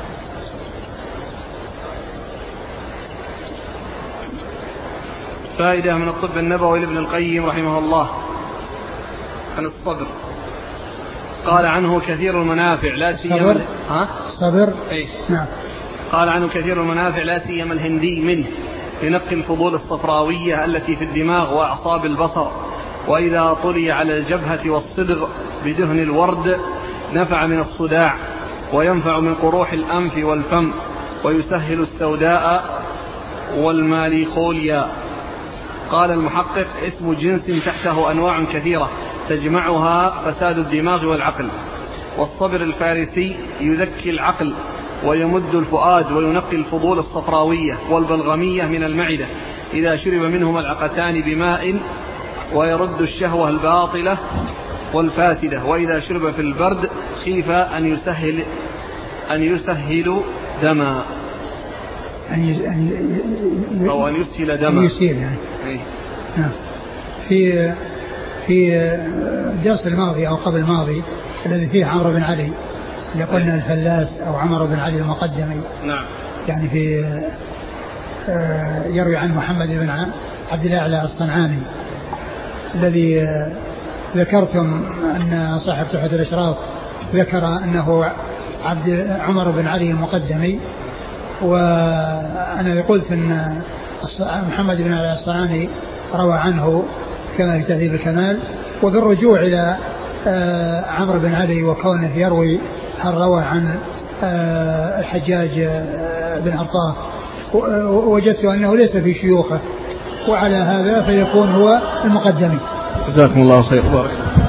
فائدة من الطب النبوي لابن القيم رحمه الله عن الصبر. قال عنه كثير المنافع لا سيما الصبر. ها؟ الصبر. أي. نعم. قال عنه كثير المنافع لا سيما الهندي منه لنقي الفضول الصفراوية التي في الدماغ وأعصاب البصر، وإذا طلي على الجبهة والصدغ بدهن الورد نفع من الصداع، وينفع من قروح الأنف والفم، ويسهل السوداء والماليخوليا. قال المحقق اسم جنس تحته أنواع كثيرة تجمعها فساد الدماغ والعقل. والصبر الفارسي يذكي العقل ويمد الفؤاد وينقي الفضول الصفراوية والبلغمية من المعدة إذا شرب منه ملعقتان بماء، ويرد الشهوة الباطلة والفاسدة، وإذا شرب في البرد خيف أن يسهل أن يسهل دما أو أن يسهل دما. يعني. في في الدرس الماضي أو قبل الماضي الذي فيه عمرو بن علي اللي قلنا الفلاس أو عمرو بن علي المقدمي. نعم. يعني في يروي عن محمد بن عبد الأعلى الصنعاني الذي ذكرتم أن صاحب تحفة الأشراف ذكر أنه عبد عمر بن علي المقدمي، وأنا قلت أن محمد بن علي الصنعاني روى عنه كما في تهذيب الكمال. وبالرجوع إلى عمرو بن علي وكونه يروي هل روى عن الحجاج بن أرطاه وجدت أنه ليس في شيوخه، وعلى هذا فيكون هو المقدمي. جزاكم الله خير. بارك.